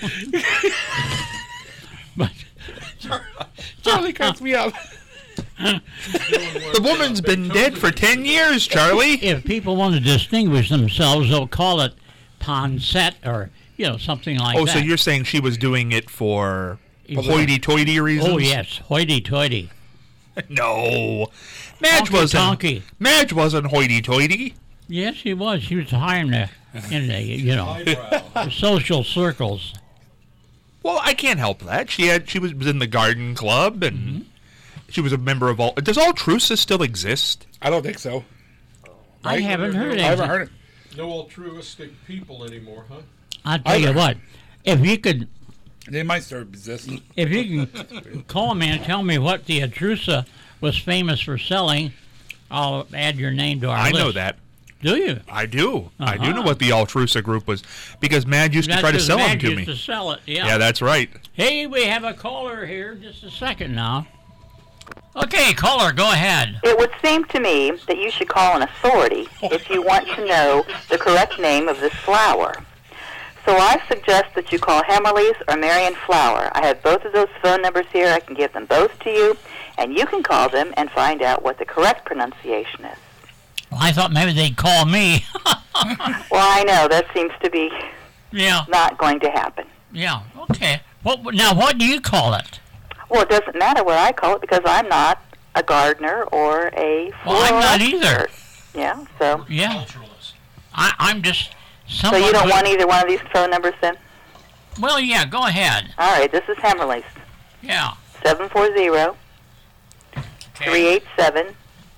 S2: but
S5: Charlie cracks me up.
S4: The woman's been dead for ten years, Charlie.
S2: If people want to distinguish themselves, they'll call it Ponset or, you know, something like
S4: Oh,
S2: that.
S4: so you're saying she was doing it for
S2: Well,
S4: hoity-toity reasons?
S2: Oh, yes, hoity-toity.
S4: No. Madge
S2: Honky
S4: wasn't.
S2: tonky.
S4: Madge wasn't hoity-toity.
S2: Yes, she was. She was high in the, in the you know,
S9: Eyebrow.
S2: social circles.
S4: Well, I can't help that. She had. She was in the garden club, and
S2: Mm-hmm.
S4: she was a member of all. Does Altrusa still exist?
S5: I don't think so.
S2: I haven't heard
S5: I haven't
S2: it.
S5: heard it.
S9: No altruistic people anymore, huh?
S2: I'll tell you
S5: Either.
S2: what. If you could,
S5: They might still exist.
S2: if you can call me and tell me what the Atrusa was famous for selling, I'll add your name to our
S4: I
S2: list.
S4: know that.
S2: Do you?
S4: I do. I do
S2: Uh-huh.
S4: know what the Altrusa group was because Madge used to
S2: That's
S4: try to
S2: 'cause
S4: sell them
S2: Madge
S4: to
S2: used
S4: me.
S2: to sell it. Yeah.
S4: Yeah, that's right.
S2: Hey, we have a caller here. Just a second now. Okay, caller, go ahead.
S12: It would seem to me that you should call an authority if you want to know the correct name of this flower. So I suggest that you call Hammerleys or Marion Flower. I have both of those phone numbers here. I can give them both to you, and you can call them and find out what the correct pronunciation is.
S2: Well, I thought maybe they'd call me.
S12: Well, I know that seems to be
S2: yeah.
S12: not going to happen.
S2: Yeah. Okay. What now? What do you call it?
S12: Well, it doesn't matter what I call it because I'm not a gardener or a
S2: Well, I'm not
S12: floral
S2: either.
S12: expert. Yeah, so
S2: Yeah. I, I'm just.
S12: so
S2: Someone
S12: you don't
S2: who-
S12: want either one of these phone numbers then?
S2: Well, yeah. Go ahead.
S12: All right, this is Hammerleys.
S2: Yeah.
S12: seven four zero, three eight seven,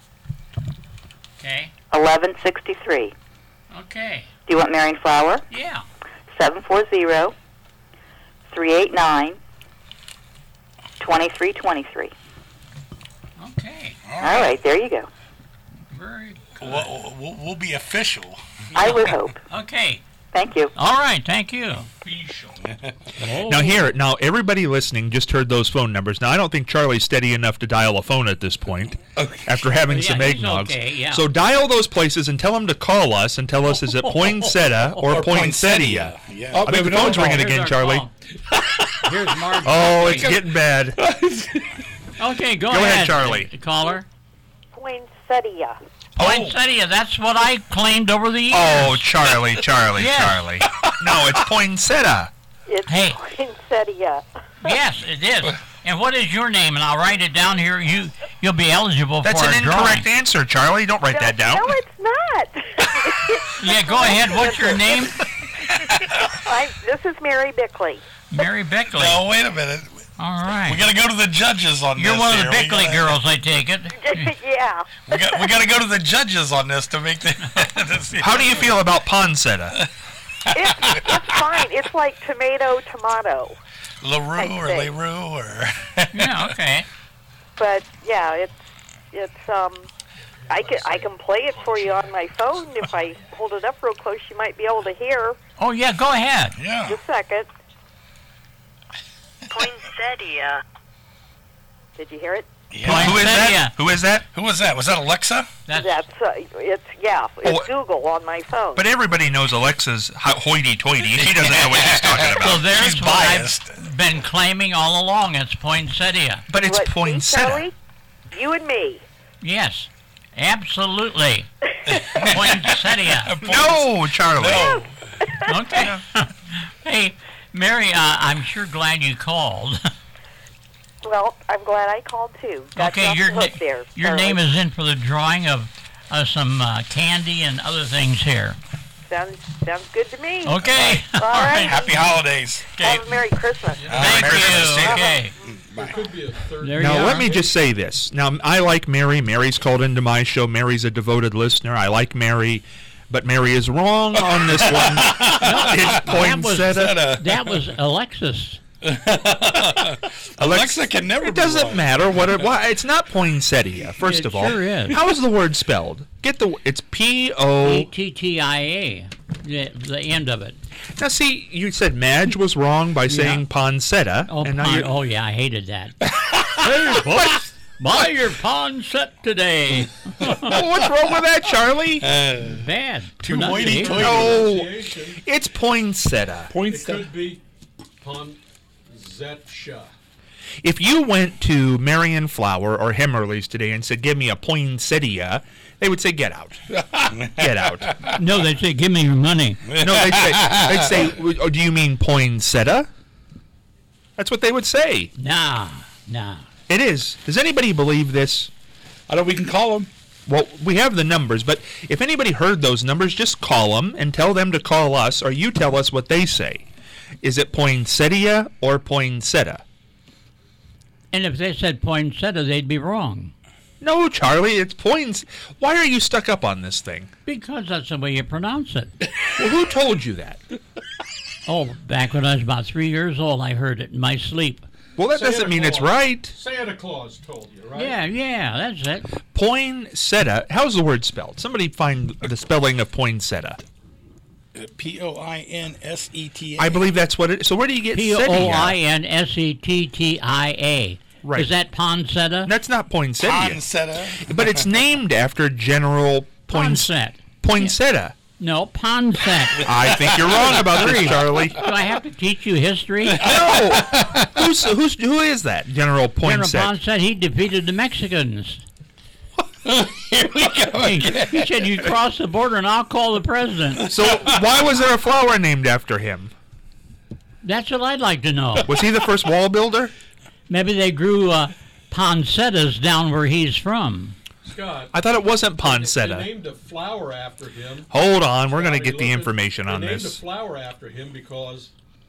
S2: Okay.
S12: eleven sixty-three.
S2: Okay.
S12: Do you want Marion Flower?
S2: Yeah.
S12: seven four zero, three eight nine, twenty-three twenty-three.
S2: Okay.
S12: All right, there you go.
S2: Very
S13: We'll, we'll, we'll be official.
S12: I would hope.
S2: Okay.
S12: Thank you.
S2: All right. Thank you. Oh.
S4: Now here, now everybody listening just heard those phone numbers. Now I don't think Charlie's steady enough to dial a phone at this point. After having
S2: Yeah,
S4: some
S2: he's
S4: eggnogs.
S2: okay, yeah.
S4: So dial those places and tell them to call us and tell us is it poinsettia or,
S13: Or
S4: poinsettia.
S13: poinsettia, yeah.
S4: I think the phone's ringing
S2: Here's
S4: again,
S2: our
S4: Charlie.
S2: call. Here's Mark.
S4: Oh, it's getting bad.
S2: Okay, go,
S4: Go ahead, Charlie.
S2: Caller.
S12: Poinsettia.
S2: Poinsettia, that's what I claimed over the years.
S4: Oh, Charlie, Charlie,
S2: Yes.
S4: Charlie. No, it's poinsettia.
S12: It's
S2: Hey.
S12: poinsettia.
S2: Yes, it is. And what is your name? And I'll write it down here. You, you'll be eligible
S4: That's
S2: for
S4: an
S2: a
S4: incorrect
S2: drawing.
S4: answer, Charlie. Don't write that down.
S12: No, it's not.
S2: Yeah, go ahead. What's your name?
S12: I, this is Mary Bickley.
S2: Mary Bickley.
S13: No, wait a minute.
S2: All right.
S13: We got to go to the judges on
S2: You're
S13: this.
S2: one of the
S13: here. We
S2: Bickley
S13: gotta-
S2: girls, I take it.
S12: Yeah.
S13: We got, we got to go to the judges on this to make the. to see-
S4: How do you feel about poinsettia?
S12: It's, it's fine. It's like tomato, tomato.
S13: LaRue or
S14: say.
S13: LaRue or...
S2: Yeah, okay.
S14: But yeah, it's it's um. I can I can play it for you on my phone if I hold it up real close. You might be able to hear.
S2: Oh yeah, go ahead.
S13: Yeah.
S14: Just a second.
S12: Poinsettia.
S14: Did you hear it?
S13: Yeah. Who is that? Who is that? Who was that? Was that Alexa?
S14: That's, uh, it's yeah. It's
S4: Oh,
S14: Google on my phone.
S4: But everybody knows Alexa's ho- hoity-toity. She doesn't know what she's talking about.
S2: So there's
S4: She's
S2: what
S4: biased.
S2: I've been claiming all along. It's poinsettia.
S4: But it's
S14: What, see,
S4: poinsettia.
S14: Charlie? You and me.
S2: Yes, absolutely. Poinsettia.
S4: No, Charlie.
S2: No. Okay. Hey, Mary, uh, I'm sure glad you called.
S14: Well, I'm glad I called too. Got you
S2: Okay,
S14: off
S2: your
S14: the hook
S2: na-
S14: there,
S2: your
S14: Charlie.
S2: name is in for the drawing of uh, some uh, candy and other things here.
S14: Sounds sounds good to me.
S2: Okay.
S14: All right.
S13: Happy holidays.
S14: Have a Merry Christmas.
S2: Thank you. Okay.
S9: There could be a third.
S2: There
S4: Now,
S2: you
S4: let
S2: are.
S4: me just say this. Now, I like Mary. Mary's called into my show. Mary's a devoted listener. I like Mary. But Mary is wrong on this one. It's
S2: That was,
S4: poinsettia.
S2: that was Alexis.
S5: Alexa can never.
S4: It
S5: be
S4: doesn't
S5: wrong.
S4: matter what it. Why, it's not poinsettia. First
S2: It
S4: of all,
S2: sure is.
S4: how is the word spelled? Get the. It's P
S2: E
S4: O.
S2: T T I A. The, the end of it.
S4: Now, see, you said Madge was wrong by saying poinsettia.
S2: Oh,
S4: and now
S2: pon-
S4: you're-
S2: oh yeah, I hated that. Hey, folks, buy your poncet today.
S4: What's wrong with that, Charlie?
S2: Bad.
S5: Too
S2: Pronunciation.
S5: hoity-toity.
S4: No, it's poinsettia.
S9: It
S5: Poinsettia.
S9: could be Ponzetcha.
S4: If you went to Marion Flower or Hemmerly's today and said, "Give me a poinsettia," they would say, "Get out, get out."
S2: No, they say, give me your money.
S4: No, they'd say, they'd say, "Oh, do you mean poinsettia?" That's what they would say.
S2: Nah, nah.
S4: It is. Does anybody believe this?
S5: I know we can call them.
S4: Well, we have the numbers, but if anybody heard those numbers, just call them and tell them to call us, or you tell us what they say. Is it poinsettia or poinsettia?
S2: And if they said poinsettia, they'd be wrong.
S4: No, Charlie, it's points. Why are you stuck up on this thing?
S2: Because that's the way you pronounce it.
S4: Well, who told you that?
S2: Oh, back when I was about three years old, I heard it in my sleep.
S4: Well, that
S9: Santa
S4: doesn't mean it's
S9: Claus.
S4: right.
S9: Santa Claus told you, right?
S2: Yeah, yeah, that's it.
S4: Poinsettia. How's the word spelled? Somebody find the spelling of poinsettia.
S5: P O I N S E T A.
S4: I believe that's what it is. So where do you get
S2: P O
S4: settia?
S2: I N S E T T I A.
S4: Right.
S2: Is that poinsettia?
S4: That's not poinsettia.
S5: Poinsettia.
S4: But it's named after General Poinsettia.
S2: Poinsett.
S4: Poinsettia.
S2: No, poinset.
S4: I think you're wrong about this, Charlie.
S2: Do I have to teach you history?
S4: No. Who's, who's, who is that? General
S2: General
S4: Poinsett.
S2: Poinsett, he defeated the Mexicans.
S5: Here we go.
S2: He, he said, you cross the border and I'll call the president.
S4: So why was there a flower named after him?
S2: That's what I'd like to know.
S4: Was he the first wall builder?
S2: Maybe they grew uh, poinsettias down where he's from.
S9: Scott.
S4: I thought it wasn't
S9: They
S4: poinsettia.
S9: named a flower after him.
S4: Hold on, we're going to
S9: Scotty,
S4: get the
S9: look at-
S4: information on
S9: They named
S4: this.
S9: a flower after him because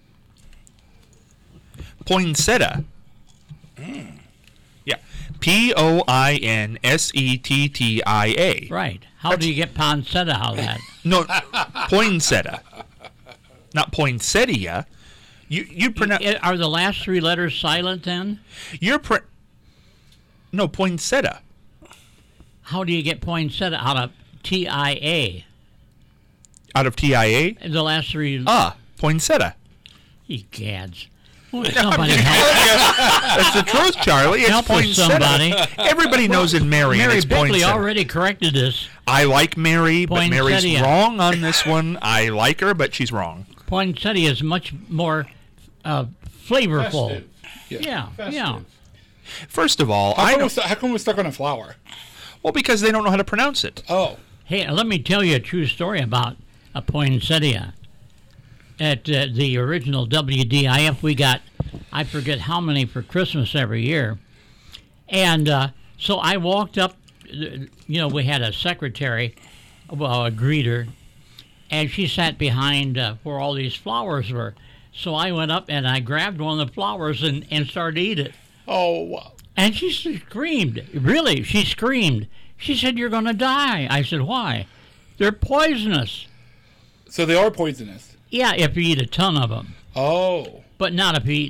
S4: Poinsettia. Yeah. P O I N S E T T I A.
S2: Right. How do you get poinsettia out of that?
S4: No, poinsettia. Not poinsettia. You you pronounce.
S2: I- Are the last three letters silent then?
S4: You're pre- No, poinsettia.
S2: How do you get poinsettia out of T I A?
S4: Out of T I A?
S2: The last three.
S4: Ah, poinsettia.
S2: You gads. Well, somebody help.
S4: That's the truth, Charlie. It's
S2: Help us,
S4: poinsettia.
S2: somebody.
S4: Everybody knows in Marion
S2: Mary
S4: it's
S2: Bickley
S4: poinsettia.
S2: already corrected this.
S4: I like Mary, but Mary's
S2: Poinsettia.
S4: wrong on this one. I like her, but she's wrong.
S2: Poinsettia is much more uh, flavorful.
S9: Festive.
S2: Yeah, yeah.
S9: Festive.
S4: First of all,
S5: How
S4: I
S5: come, we're
S4: don't,
S5: stu- how come we're stuck on a flower?
S4: well because they don't know how to pronounce it.
S5: Oh.
S2: Hey, let me tell you a true story about a poinsettia. At uh, the original W D I F, we got, I forget how many for Christmas every year. And uh, so I walked up, you know, we had a secretary, well, a greeter, and she sat behind uh, where all these flowers were. So I went up and I grabbed one of the flowers and, and started to eat it.
S5: Oh, wow.
S2: And she screamed. Really, she screamed. She said, "You're going to die." I said, "Why?" "They're poisonous."
S5: So they are poisonous.
S2: Yeah, if you eat a ton of them.
S5: Oh.
S2: But not if you eat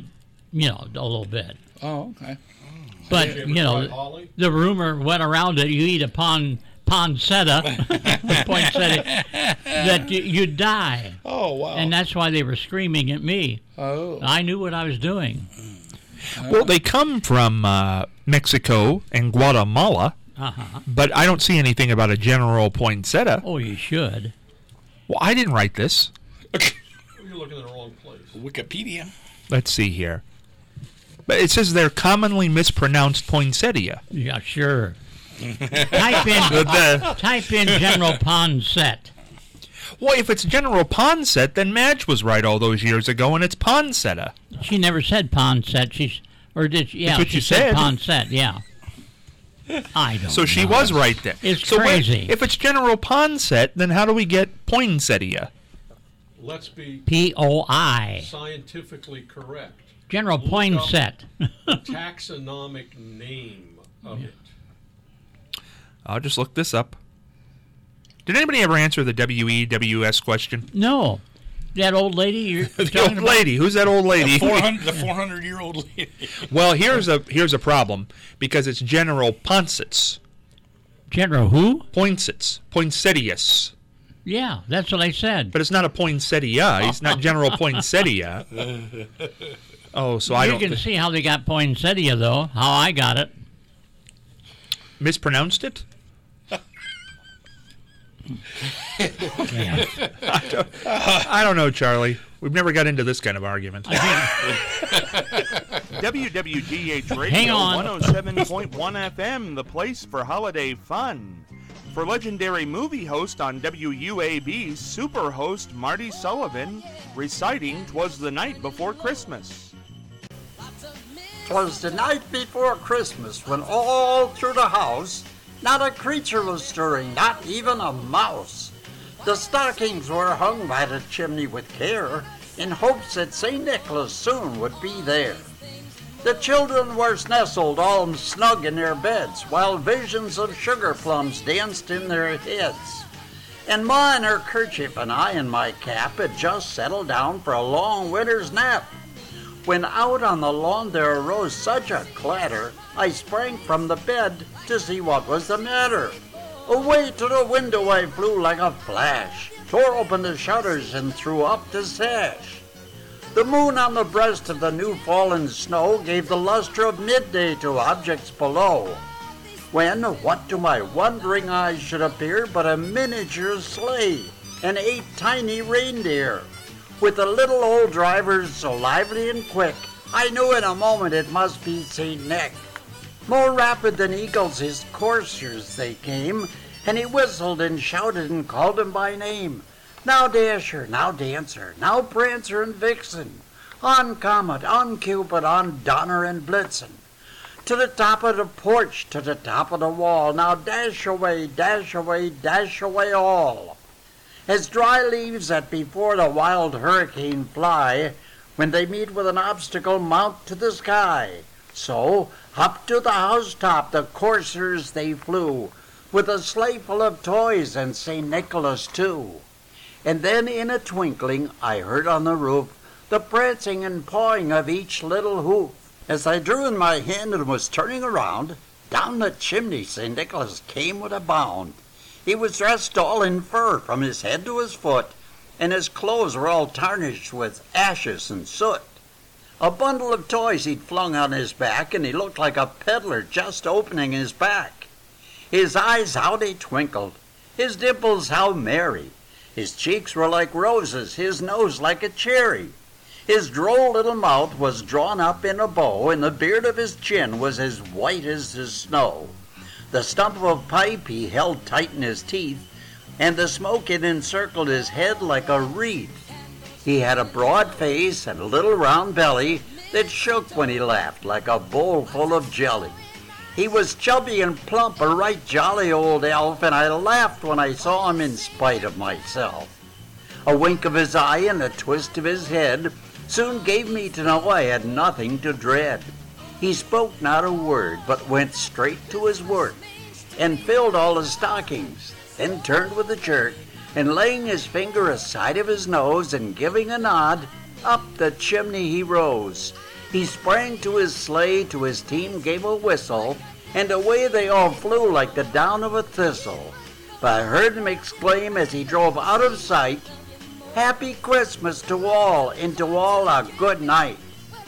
S2: you know, a little bit.
S5: Oh, okay.
S2: But,
S9: Have
S2: you
S9: you ever
S2: know,
S9: tried holly?
S2: the rumor went around that you eat a pon, poinsettia, poinsettia, that you, you'd die.
S5: Oh, wow.
S2: And that's why they were screaming at me.
S5: Oh.
S2: I knew what I was doing.
S4: Well, they come from uh, Mexico and Guatemala,
S2: Uh-huh.
S4: but I don't see anything about a general poinsettia.
S2: Oh, you should.
S4: Well, I didn't write this.
S9: You're looking in the wrong place.
S5: Wikipedia.
S4: Let's see here. But it says they're commonly mispronounced poinsettia.
S2: Yeah, sure. type in
S4: The-
S2: type in General Poncet.
S4: Well, if it's General Poncet, then Madge was right all those years ago, and it's Poncetta.
S2: She never said Poncet. She's or did she? Yeah,
S4: That's what
S2: she
S4: you
S2: said.
S4: said.
S2: Poncet. Yeah. I don't.
S4: So she
S2: know.
S4: was right then.
S2: It's
S4: so wait,
S2: crazy.
S4: if it's General Poncet, then how do we get poinsettia?
S9: Let's be
S2: P O I.
S9: scientifically correct.
S2: General
S9: Look up
S2: Poinsett.
S9: the taxonomic name of it.
S4: I'll just look this up. Did anybody ever answer the W E W S question?
S2: No. That old lady you're
S4: The
S2: talking
S4: old
S2: about?
S4: lady. Who's that old lady?
S5: The four hundred year old lady.
S4: Well, here's a here's a problem because it's General Poncets.
S2: General who?
S4: Poinsets. Poinsettias.
S2: Yeah, that's what I said.
S4: But it's not a poinsettia. He's not General Poinsettia. Oh, so
S2: you
S4: I don't
S2: can
S4: th-
S2: see how they got poinsettia, though. How I got it.
S4: mispronounced it.
S2: Yeah.
S4: I, don't, I don't know, Charlie. We've never got into this kind of argument.
S15: W W G H
S2: Hang
S15: Radio
S2: on.
S15: one oh seven point one F M, the place for holiday fun. For legendary movie host on W U A B, super host Marty Sullivan, reciting "'Twas the Night Before Christmas."
S16: 'Twas the night before Christmas when all through the house not a creature was stirring, not even a mouse. The stockings were hung by the chimney with care in hopes that Saint Nicholas soon would be there. The children were nestled all snug in their beds while visions of sugar plums danced in their heads. And Ma in her kerchief and I in my cap had just settled down for a long winter's nap. When out on the lawn there arose such a clatter, I sprang from the bed to see what was the matter. Away to the window I flew like a flash, tore open the shutters and threw up the sash. The moon on the breast of the new fallen snow gave the luster of midday to objects below. When, what to my wondering eyes should appear but a miniature sleigh and eight tiny reindeer. With the little old drivers so lively and quick, I knew in a moment it must be Saint Nick. More rapid than eagles his coursers they came, and he whistled and shouted and called them by name. Now Dasher, now Dancer, now Prancer and Vixen, on Comet, on Cupid, on Donner and Blitzen. To the top of the porch, to the top of the wall, now dash away, dash away, dash away all. As dry leaves that before the wild hurricane fly, when they meet with an obstacle mount to the sky. So, up to the housetop the coursers they flew, with a sleigh full of toys and Saint Nicholas too. And then in a twinkling I heard on the roof the prancing and pawing of each little hoof. As I drew in my hand and was turning around, down the chimney Saint Nicholas came with a bound. He was dressed all in fur from his head to his foot, and his clothes were all tarnished with ashes and soot. A bundle of toys he'd flung on his back, and he looked like a peddler just opening his pack. His eyes, how they twinkled, his dimples, how merry. His cheeks were like roses, his nose like a cherry. His droll little mouth was drawn up in a bow, and the beard of his chin was as white as the snow. The stump of a pipe he held tight in his teeth, and the smoke it encircled his head like a wreath. He had a broad face and a little round belly that shook when he laughed like a bowl full of jelly. He was chubby and plump, a right jolly old elf, and I laughed when I saw him in spite of myself. A wink of his eye and a twist of his head soon gave me to know I had nothing to dread. He spoke not a word, but went straight to his work, and filled all his stockings, then turned with a jerk, and laying his finger aside of his nose, and giving a nod, up the chimney he rose. He sprang to his sleigh, to his team gave a whistle, and away they all flew like the down of a thistle. But I heard him exclaim as he drove out of sight, "Happy Christmas to all, and to all a good night."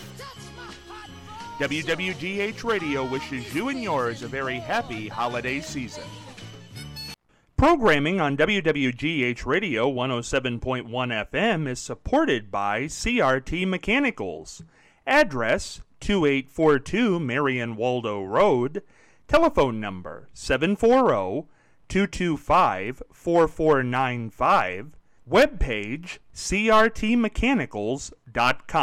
S15: W W G H Radio wishes you and yours a very happy holiday season. Programming on W W G H Radio one oh seven point one F M is supported by C R T Mechanicals. Address two eight four two Marion Waldo Road. Telephone number seven four zero, two two five, four four nine five. Webpage c r t mechanicals dot com.